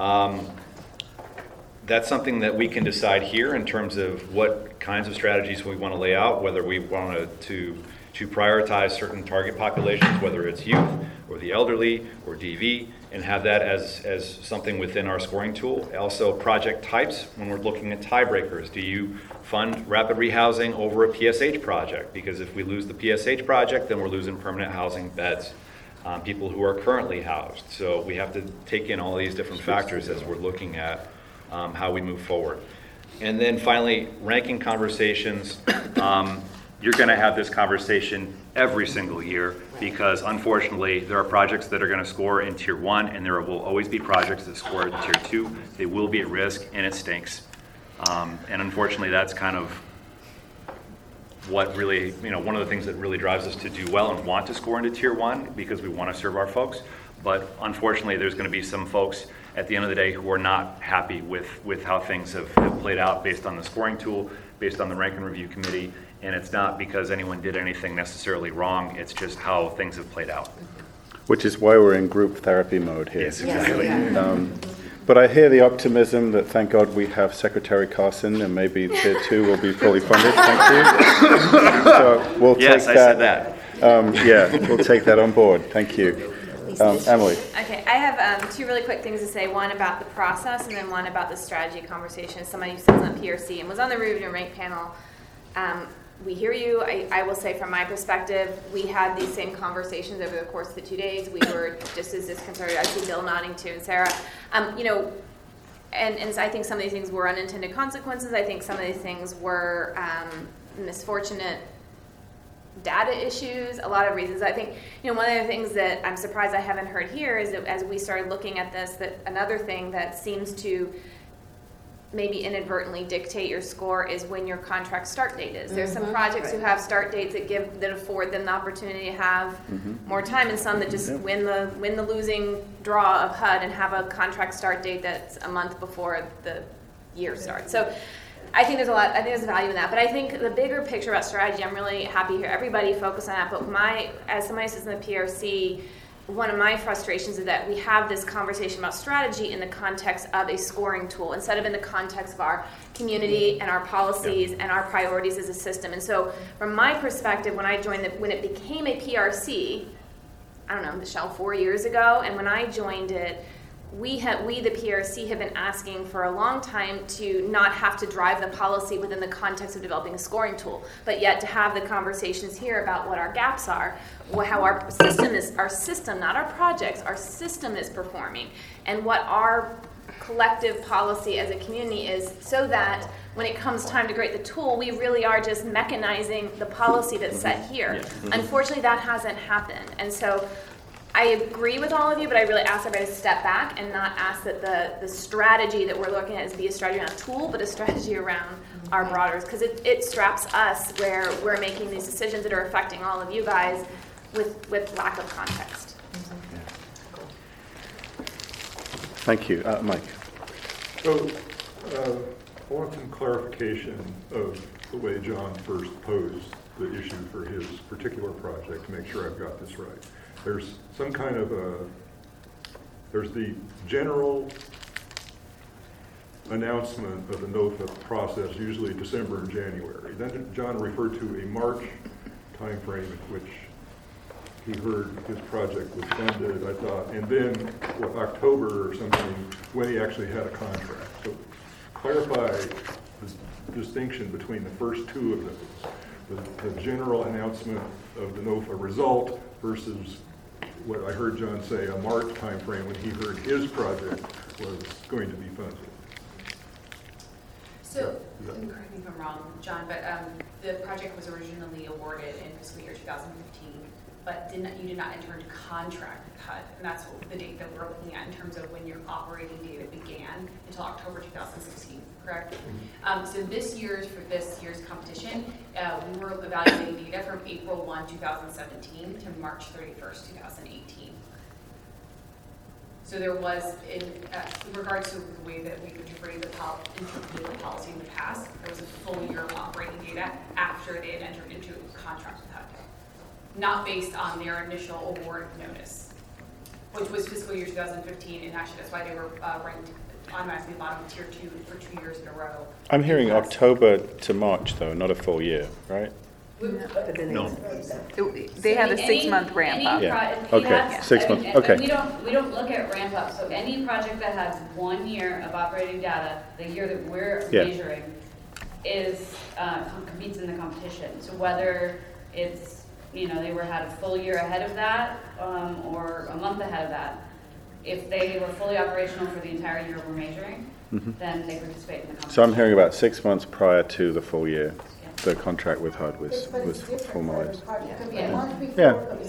That's something that we can decide here in terms of what kinds of strategies we want to lay out, whether we want to prioritize certain target populations, whether it's youth or the elderly or DV, and have that as something within our scoring tool. Also project types, when we're looking at tiebreakers. Do you fund rapid rehousing over a PSH project? Because if we lose the PSH project, then we're losing permanent housing beds, people who are currently housed. So we have to take in all these different factors as we're looking at how we move forward. And then finally, ranking conversations. You're going to have this conversation every single year because unfortunately there are projects that are going to score in Tier 1 and there will always be projects that score in Tier 2. They will be at risk and it stinks. And unfortunately that's kind of what really, one of the things that really drives us to do well and want to score into Tier 1 because we want to serve our folks. But unfortunately there's going to be some folks at the end of the day who are not happy with how things have played out based on the scoring tool, based on the rank and review committee, And it's not because anyone did anything necessarily wrong, it's just how things have played out. Which is why we're in group therapy mode here. Yes, exactly. But I hear the optimism that thank God we have Secretary Carson, and maybe Tier 2 will be fully funded. Thank you. So we'll Yes, take I said that. Yeah, we'll take that on board. Thank you. Emily. Okay, I have two really quick things to say. One about the process, and then one about the strategy conversation. Somebody who sits on PRC and was on the Review and Rank panel. We hear you. I will say from my perspective, we had these same conversations over the course of the 2 days. We were just as disconcerted. I see Bill nodding too, and Sarah. You know, and I think some of these things were unintended consequences. I think some of these things were misfortunate data issues, a lot of reasons. I think, you know, one of the things that I'm surprised I haven't heard here is that as we started looking at this, that another thing that seems to maybe inadvertently dictate your score is when your contract start date is. There's some projects who have start dates that afford them the opportunity to have more time, and some that just win the losing draw of HUD and have a contract start date that's a month before the year starts. So I think there's value in that. But I think the bigger picture about strategy, I'm really happy to hear everybody focus on that. But as somebody who sits in the PRC, one of my frustrations is that we have this conversation about strategy in the context of a scoring tool instead of in the context of our community and our policies and our priorities as a system. And so from my perspective, when I joined, when it became a PRC, I don't know, Michelle, 4 years ago, and when I joined it, we the PRC have been asking for a long time to not have to drive the policy within the context of developing a scoring tool, but yet to have the conversations here about what our gaps are, how our system, not our projects, our system is performing, and what our collective policy as a community is, so that when it comes time to create the tool, we really are just mechanizing the policy that's set here. Unfortunately, that hasn't happened, and so I agree with all of you, but I really ask everybody to step back and not ask that the strategy that we're looking at is be a strategy around a tool, but a strategy around our broaders, because it straps us where we're making these decisions that are affecting all of you guys with lack of context. Thank you. Mike. So I want some clarification of the way John first posed the issue for his particular project to make sure I've got this right. There's some kind of there's the general announcement of the NOFA process, usually December and January. Then John referred to a March timeframe in which he heard his project was funded, I thought, and then October or something when he actually had a contract. So clarify the distinction between the first two of those, the general announcement of the NOFA result versus what I heard John say, a March timeframe when he heard his project was going to be funded. So, correct me if I'm wrong, John, but the project was originally awarded in fiscal year 2015, but you did not enter into contract with HUD, and that's the date that we're looking at in terms of when your operating data began until October 2016, correct? So for this year's competition, we were evaluating data from April 1, 2017 to March 31st, 2018. So there was, in regards to the way that we interpreted the policy in the past, there was a full year of operating data after they had entered into a contract with HUD, not based on their initial award notice, which was fiscal year 2015, and actually that's why they were ranked automatically bottom of tier 2 for 2 years in a row. I'm hearing October to March, though, not a full year, right? No. They have a 6-month ramp up. Yeah. Okay. 6 months. Okay. We don't look at ramp up. So any project that has 1 year of operating data, the year that we're measuring, is competes in the competition. So whether it's they had a full year ahead of that or a month ahead of that, if they were fully operational for the entire year we're measuring, then they participate in the competition. So I'm hearing about 6 months prior to the full year. The contract with HUD was formalized. But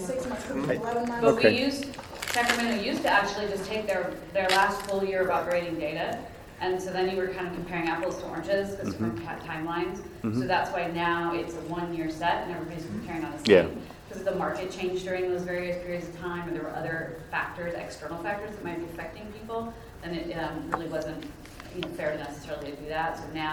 Sacramento used to actually just take their last full year of operating data, and so then you were kind of comparing apples to oranges because from timelines. So that's why now it's a 1 year set, and everybody's comparing on the same. Because the market changed during those various periods of time, or there were other factors, external factors that might be affecting people, then it really wasn't fair to necessarily do that. So now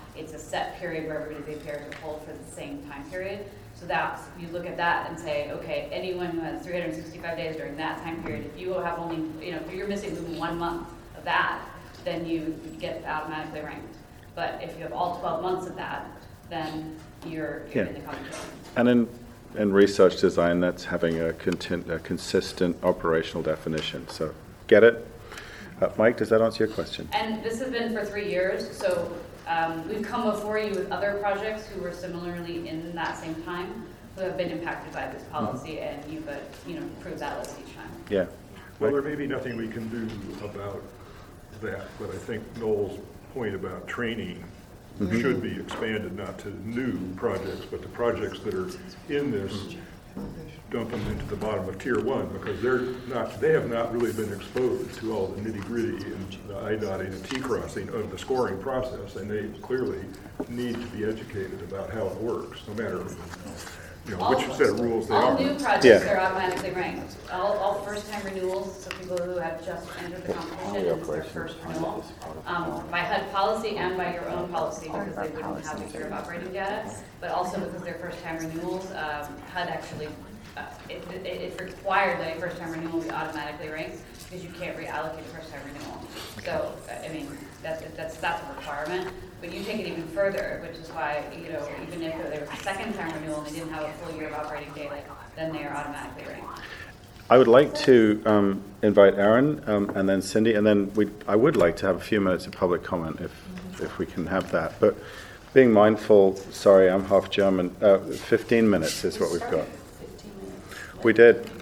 it's a set period where everybody's APRs are pulled for the same time period. So that's, you look at that and say, okay, anyone who has 365 days during that time period, if you have only, if you're missing 1 month of that, then you get automatically ranked. But if you have all 12 months of that, then you're in the competition. And in research design, that's having a consistent operational definition. So, get it? Mike, does that answer your question? And this has been for 3 years, so we've come before you with other projects who were similarly in that same time, who have been impacted by this policy, and you've approved that list each time. Yeah. Well, there may be nothing we can do about that, but I think Noel's point about training should be expanded, not to new projects, but to projects that are in this, dump them into the bottom of tier 1, because they have not really been exposed to all the nitty-gritty and the I-dotting and T-crossing of the scoring process, and they clearly need to be educated about how it works, no matter which set of rules they are. All new projects are automatically ranked. All first-time renewals, so people who have just entered the competition, it's their first renewal. By HUD policy and by your own policy, because they wouldn't have the year of operating data, but also because they're first-time renewals, HUD actually, it's required that a first-time renewal be automatically ranked, because you can't reallocate a first-time renewal. So, that's a requirement. But you take it even further, which is why, even if there was a second-time renewal and they didn't have a full year of operating data, then they are automatically ranked. I would like to invite Aaron and then Cindy, and then I would like to have a few minutes of public comment if we can have that. But being mindful, sorry, I'm half German, 15 minutes is what we've got. 15 minutes. We did.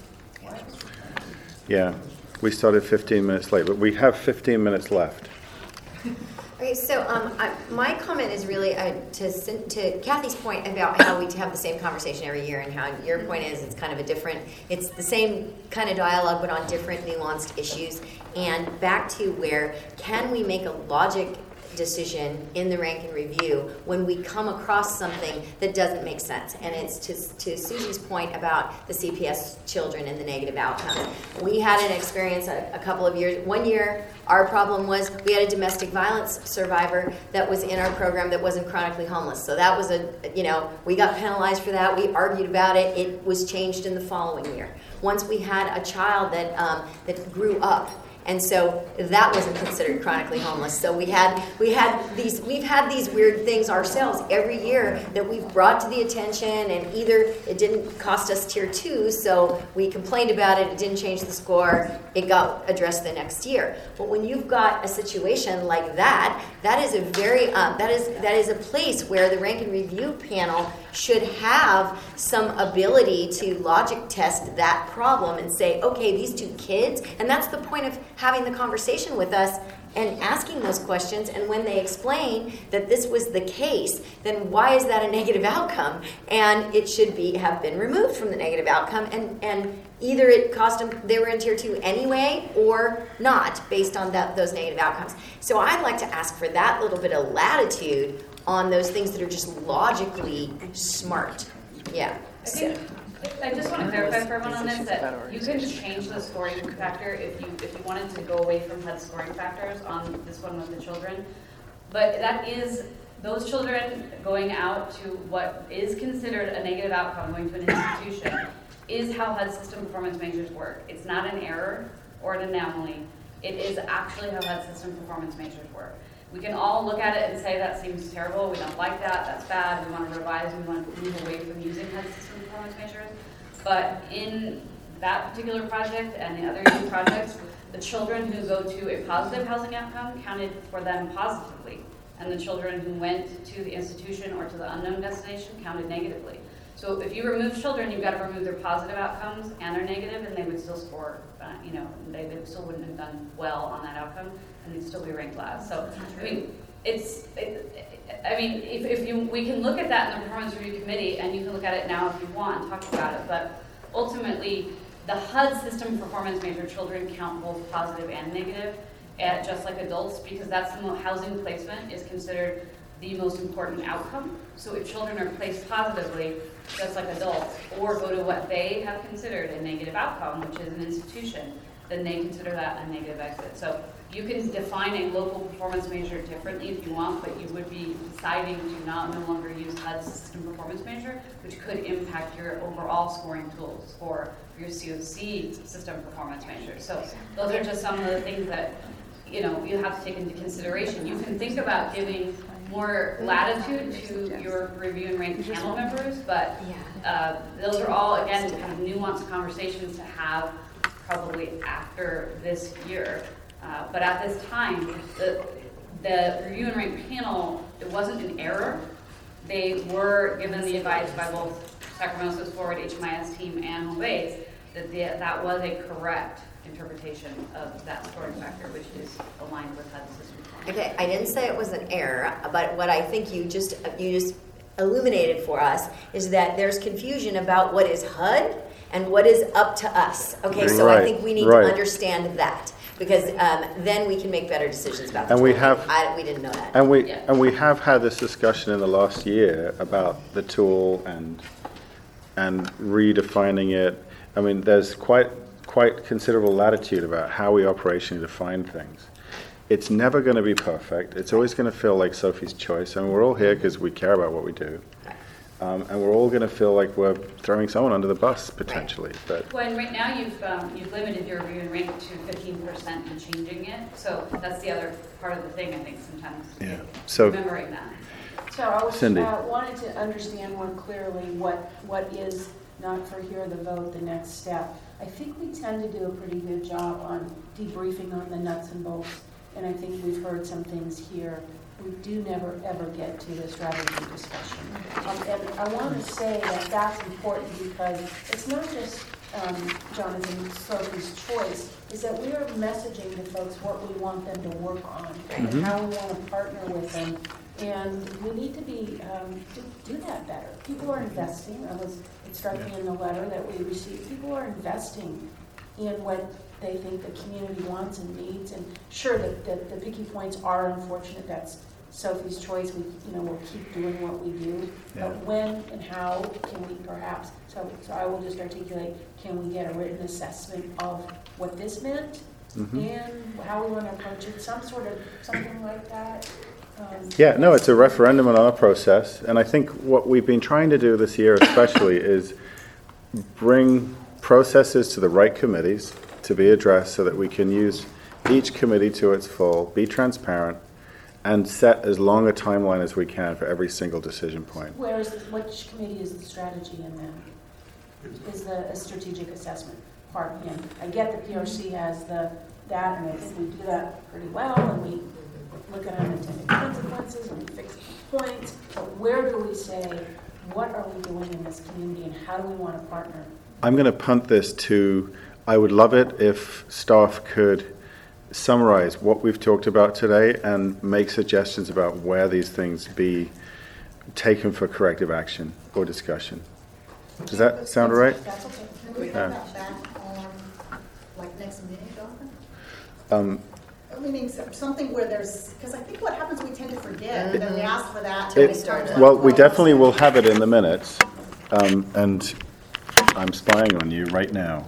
Yeah, we started 15 minutes late, but we have 15 minutes left. Okay, so my comment is really to Kathy's point about how we have the same conversation every year, and how your point is it's kind of it's the same kind of dialogue but on different nuanced issues. And back to where, can we make a logic decision in the rank and review when we come across something that doesn't make sense? And it's to Susie's point about the CPS children and the negative outcomes. We had an experience a couple of years. 1 year, our problem was we had a domestic violence survivor that was in our program that wasn't chronically homeless. So that was we got penalized for that. We argued about it. It was changed in the following year. Once we had a child that grew up, and so that wasn't considered chronically homeless. So we've had these weird things ourselves every year that we've brought to the attention, and either it didn't cost us tier 2, so we complained about it, it didn't change the score, it got addressed the next year. But when you've got a situation like that is a very that is a place where the rank and review panel should have some ability to logic test that problem and say, okay, these two kids, and that's the point of having the conversation with us and asking those questions. And when they explain that this was the case, then why is that a negative outcome? And it should have been removed from the negative outcome, and either it cost them, they were in tier 2 anyway, or not, based on those negative outcomes. So I'd like to ask for that little bit of latitude on those things that are just logically smart. Yeah. I just want to clarify for everyone on this that you can change the scoring factor if you wanted to go away from HUD scoring factors on this one with the children. But that is those children going out to what is considered a negative outcome, going to an institution, is how HUD system performance measures work. It's not an error or an anomaly. It is actually how HUD system performance measures work. We can all look at it and say that seems terrible, we don't like that, that's bad, we want to revise, we want to move away from using HUD system performance measures. But in that particular project and the other youth projects, the children who go to a positive housing outcome counted for them positively, and the children who went to the institution or to the unknown destination counted negatively. So if you remove children, you've got to remove their positive outcomes and their negative, and they would still score, they still wouldn't have done well on that outcome, and they'd still be ranked last. So, we can look at that in the performance review committee, and you can look at it now if you want and talk about it, but ultimately, the HUD system performance measure children count both positive and negative, just like adults, because that's the housing placement is considered the most important outcome. So if children are placed positively, just like adults, or go to what they have considered a negative outcome, which is an institution, then they consider that a negative exit. So you can define a local performance measure differently if you want, but you would be deciding to no longer use HUD's system performance measure, which could impact your overall scoring tools or your COC system performance measure. So those are just some of the things that you have to take into consideration. You can think about giving more latitude to your review and rank panel members, but those are all, again, kind of nuanced conversations to have probably after this year. But at this time, the review and rank panel, it wasn't an error. They were given the advice by both Sacramento Steps Forward, HMIS team, and Home Base that that was a correct interpretation of that scoring factor, which is aligned with HUD system. Okay, I didn't say it was an error, but what I think you just illuminated for us is that there's confusion about what is HUD and what is up to us. Okay, so I think we need to understand that, because then we can make better decisions about the tool. We didn't know that. And we have had this discussion in the last year about the tool and redefining it. I mean, there's quite considerable latitude about how we operationally define things. It's never going to be perfect. It's always going to feel like Sophie's choice. I mean, we're all here because we care about what we do. And we're all going to feel like we're throwing someone under the bus, potentially. But well, and right now you've limited your review and rank to 15% and changing it. So that's the other part of the thing, I think, sometimes. Yeah. So remembering that. So I was, Cindy. wanted to understand more clearly what is, not for here the vote, the next step. I think we tend to do a pretty good job on debriefing on the nuts and bolts. And I think we've heard some things here. We do never, ever get to the strategy discussion. And I want to say that that's important because it's not just Jonathan Sophie's choice, is that we are messaging to folks what we want them to work on and how we want to partner with them. And we need to be do that better. People are investing. It struck me in the letter that we received. People are investing in what they think the community wants and needs. And sure, the picky points are unfortunate. That's Sophie's choice. We'll keep doing what we do. Yeah. But when and how can we perhaps? So I will just articulate. Can we get a written assessment of what this meant and how we want to approach it? Something like that. yeah, no, it's a referendum on our process. And I think what we've been trying to do this year especially is bring processes to the right committees to be addressed so that we can use each committee to its full, be transparent, and set as long a timeline as we can for every single decision point. Which committee is the strategy in that? Is the strategic assessment part in? I get the PRC has that, and I think we do that pretty well, and we look at unintended consequences, and we fix points, but where do we say, what are we doing in this community, and how do we want to partner? I'm going to punt this to, I would love it if staff could summarize what we've talked about today and make suggestions about where these things be taken for corrective action or discussion. Does that sound all right? That's okay. Can we have that back on, next meeting, Jonathan? Meaning something where there's, because I think what happens, we tend to forget, and then we ask for that. Well, we definitely will have it in the minutes, and I'm spying on you right now.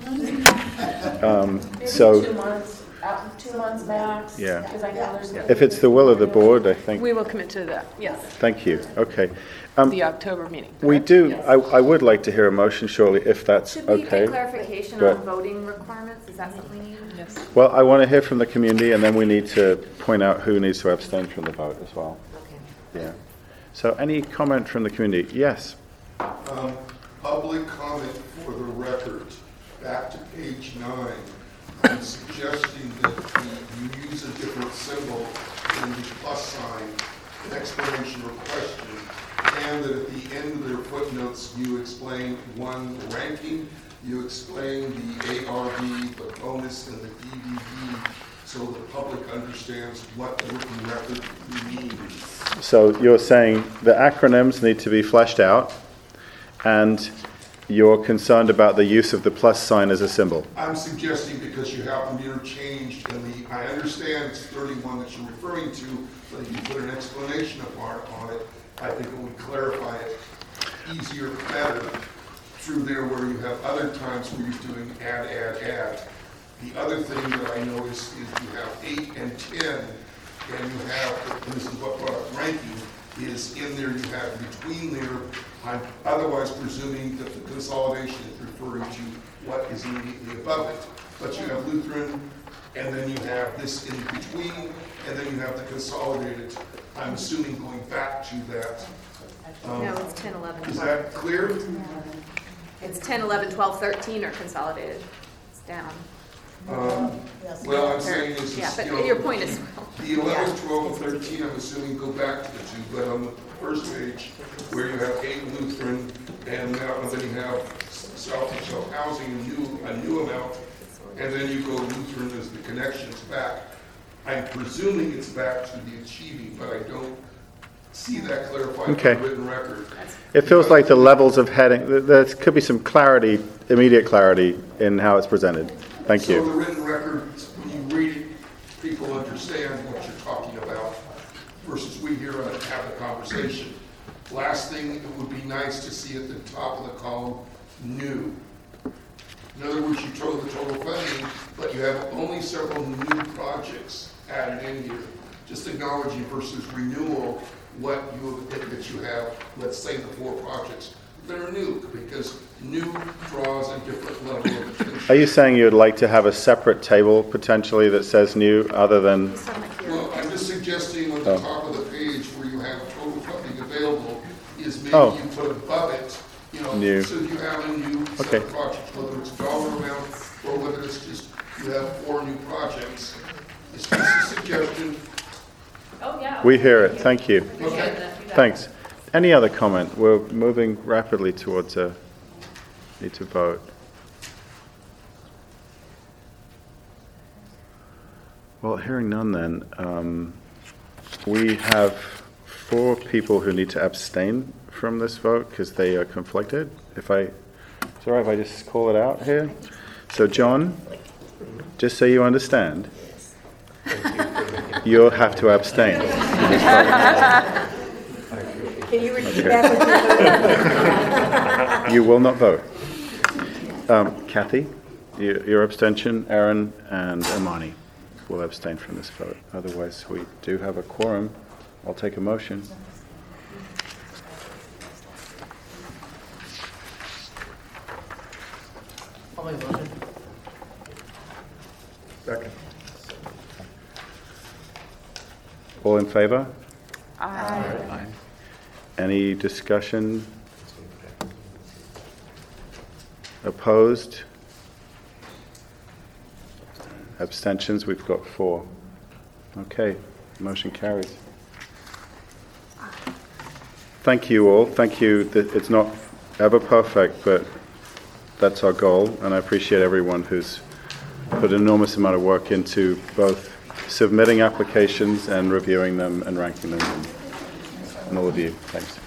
So 2 months max. Yeah. Because I know there's if it's the will of the board, I think. We will commit to that, yes, Thank you. Okay. the October meeting. We do. Yes. I would like to hear a motion shortly, if that's Should we okay. get clarification But- on voting requirements? Is that something we need? Yes. Well, I want to hear from the community, and then we need to point out who needs to abstain from the vote as well. Okay. Yeah. So any comment from the community? Yes. Public comment for the record. Back to page 9. I'm suggesting that you use a different symbol in the plus sign, explanation or question, and that at the end of their footnotes you explain one, the ranking, you explain the ARB, the bonus, and the DVD, so the public understands what working record means. So you're saying the acronyms need to be fleshed out, and you're concerned about the use of the plus sign as a symbol. I'm suggesting because you have them interchanged, and I understand it's 31 that you're referring to, but if you put an explanation apart on it, I think it would clarify it easier, better through there, where you have other times where you're doing add. The other thing that I noticed is you have 8 and 10, and you have, and this is what brought up ranking, is in there you have between there, I'm otherwise presuming that the consolidation is referring to what is immediately above it. But you have Lutheran, and then you have this in between, and then you have the consolidated. I'm assuming going back to that. No, it's 10, 11, 12. Is that clear? It's 10, 11, 12, 13 are consolidated. It's down. Well, I'm saying is, Yeah, but you know, your point is well. the 11, 12, and 13, I'm assuming go back to the two, but on the first page, where you have 8 Lutheran, and then you have self housing, a new amount, and then you go Lutheran as the connections back. I'm presuming it's back to the achieving, but I don't see that clarified in the written record. It feels like the levels of heading, there could be some clarity, immediate clarity in how it's presented. Thank you. So the written record, when you read it, people understand what you're talking about versus we here have the conversation. Last thing, it would be nice to see at the top of the column, new. In other words, you total the total funding, but you have only several new projects added in here. Just acknowledging versus renewal what that you have, let's say the 4 projects that are new, because new draws a different level of attention. Are you saying you would like to have a separate table potentially that says new other than? Well, I'm just suggesting on the top of the page where you have total funding available is maybe you put above it, you know, new. so you have a new set of projects, whether it's dollar amount or whether it's just you have 4 new projects. It's just a suggestion. Oh, yeah. We hear it. Thank you. Okay. Thanks. Any other comment? We're moving rapidly towards a need to vote. Well, hearing none then, we have 4 people who need to abstain from this vote because they are conflicted. It's all right if I just call it out here? So John, just so you understand, you'll have to abstain. Can you repeat that? You will not vote. Kathy, your abstention, Aaron, and Imani will abstain from this vote. Otherwise, we do have a quorum. I'll take a motion. I'll make a motion. Second. All in favor? Aye. Any discussion? Opposed? Abstentions? We've got 4. Okay, motion carries. Thank you all. Thank you. It's not ever perfect, but that's our goal, and I appreciate everyone who's put an enormous amount of work into both submitting applications and reviewing them and ranking them, and all of you. Thanks.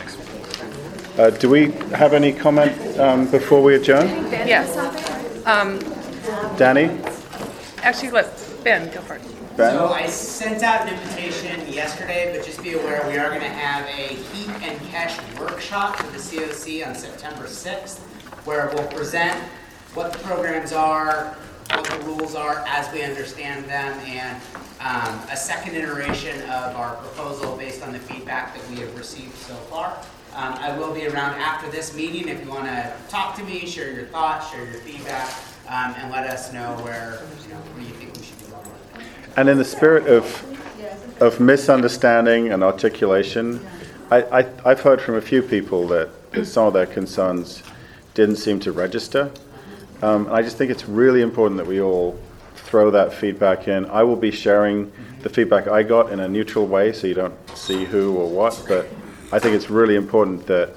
Do we have any comment before we adjourn? Yes. Danny? Actually, let Ben go first. Ben? So I sent out an invitation yesterday, but just be aware we are going to have a heat and cash workshop for the COC on September 6th, where we'll present what the programs are, what the rules are as we understand them, and a second iteration of our proposal based on the feedback that we have received so far. I will be around after this meeting if you want to talk to me, share your thoughts, share your feedback, and let us know where you think we should do on with it. And in the spirit of misunderstanding and articulation, I've heard from a few people that some of their concerns didn't seem to register. And I just think it's really important that we all throw that feedback in. I will be sharing the feedback I got in a neutral way so you don't see who or what, but I think it's really important that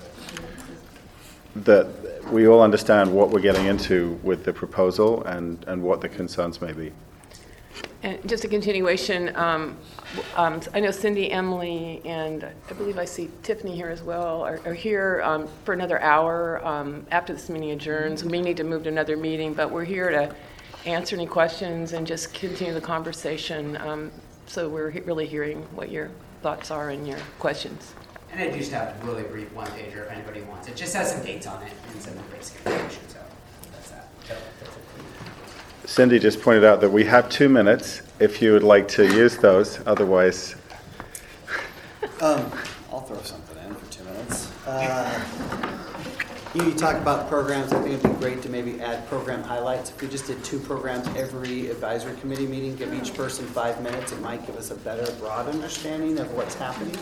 we all understand what we're getting into with the proposal and what the concerns may be. And just a continuation, I know Cindy, Emily, and I believe I see Tiffany here as well, are here for another hour after this meeting adjourns. We may need to move to another meeting, but we're here to answer any questions and just continue the conversation. So we're really hearing what your thoughts are and your questions. And I just have a really brief one-pager if anybody wants. It just has some dates on it and some basic information, so that's that. Cindy just pointed out that we have 2 minutes if you would like to use those. Otherwise, I'll throw something in for 2 minutes. You talk about programs. I think it'd be great to maybe add program highlights. If we just did 2 programs every advisory committee meeting, give each person 5 minutes, it might give us a better broad understanding of what's happening.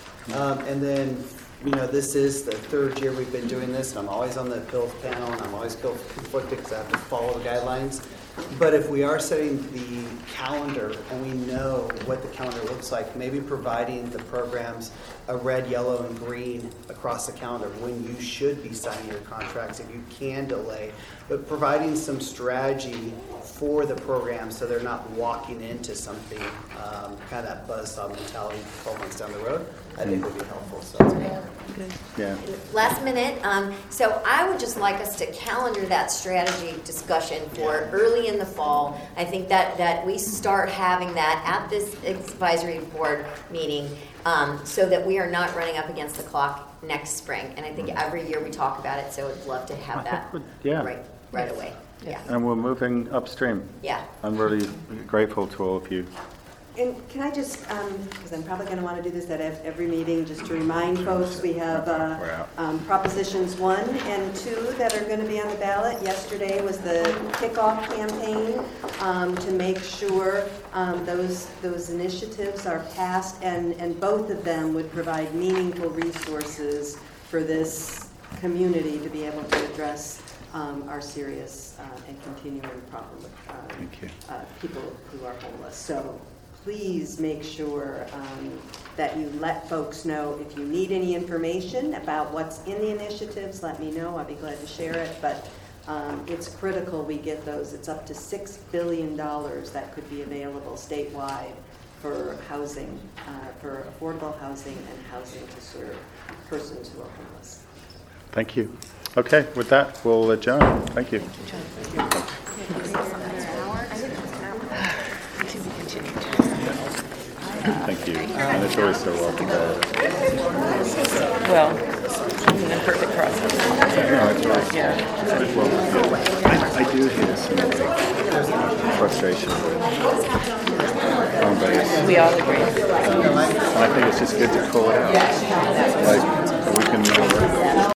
And then, this is the 3rd year we've been doing this, and I'm always on the appeals panel, and I'm always conflicted because I have to follow the guidelines. But if we are setting the calendar and we know what the calendar looks like, maybe providing the programs a red, yellow, and green across the calendar when you should be signing your contracts, if you can delay, but providing some strategy for the program so they're not walking into something, kind of that buzzsaw mentality 12 months down the road, I think would be helpful. So that's good. Yeah. Last minute, so I would just like us to calendar that strategy discussion for early in the fall. I think that we start having that at this advisory board meeting so that we are not running up against the clock next spring. And I think every year we talk about it, so I'd love to have that right away. Yeah. And we're moving upstream. Yeah. I'm really grateful to all of you. And can I just, because I'm probably going to want to do this at every meeting, just to remind folks, we have propositions 1 and 2 that are going to be on the ballot. Yesterday was the kickoff campaign to make sure those initiatives are passed, and both of them would provide meaningful resources for this community to be able to address our serious and continuing problem with people who are homeless. So please make sure that you let folks know if you need any information about what's in the initiatives. Let me know. I'd be glad to share it. But it's critical we get those. It's up to $6 billion that could be available statewide for housing, for affordable housing and housing to serve persons who are homeless. Thank you. Okay, with that, we'll adjourn. Thank you. Thank you. And it's always so well together. Well, it's an imperfect process. Yeah. I do hear some frustration with home base. We all agree. And I think it's just good to call it out. Like, we can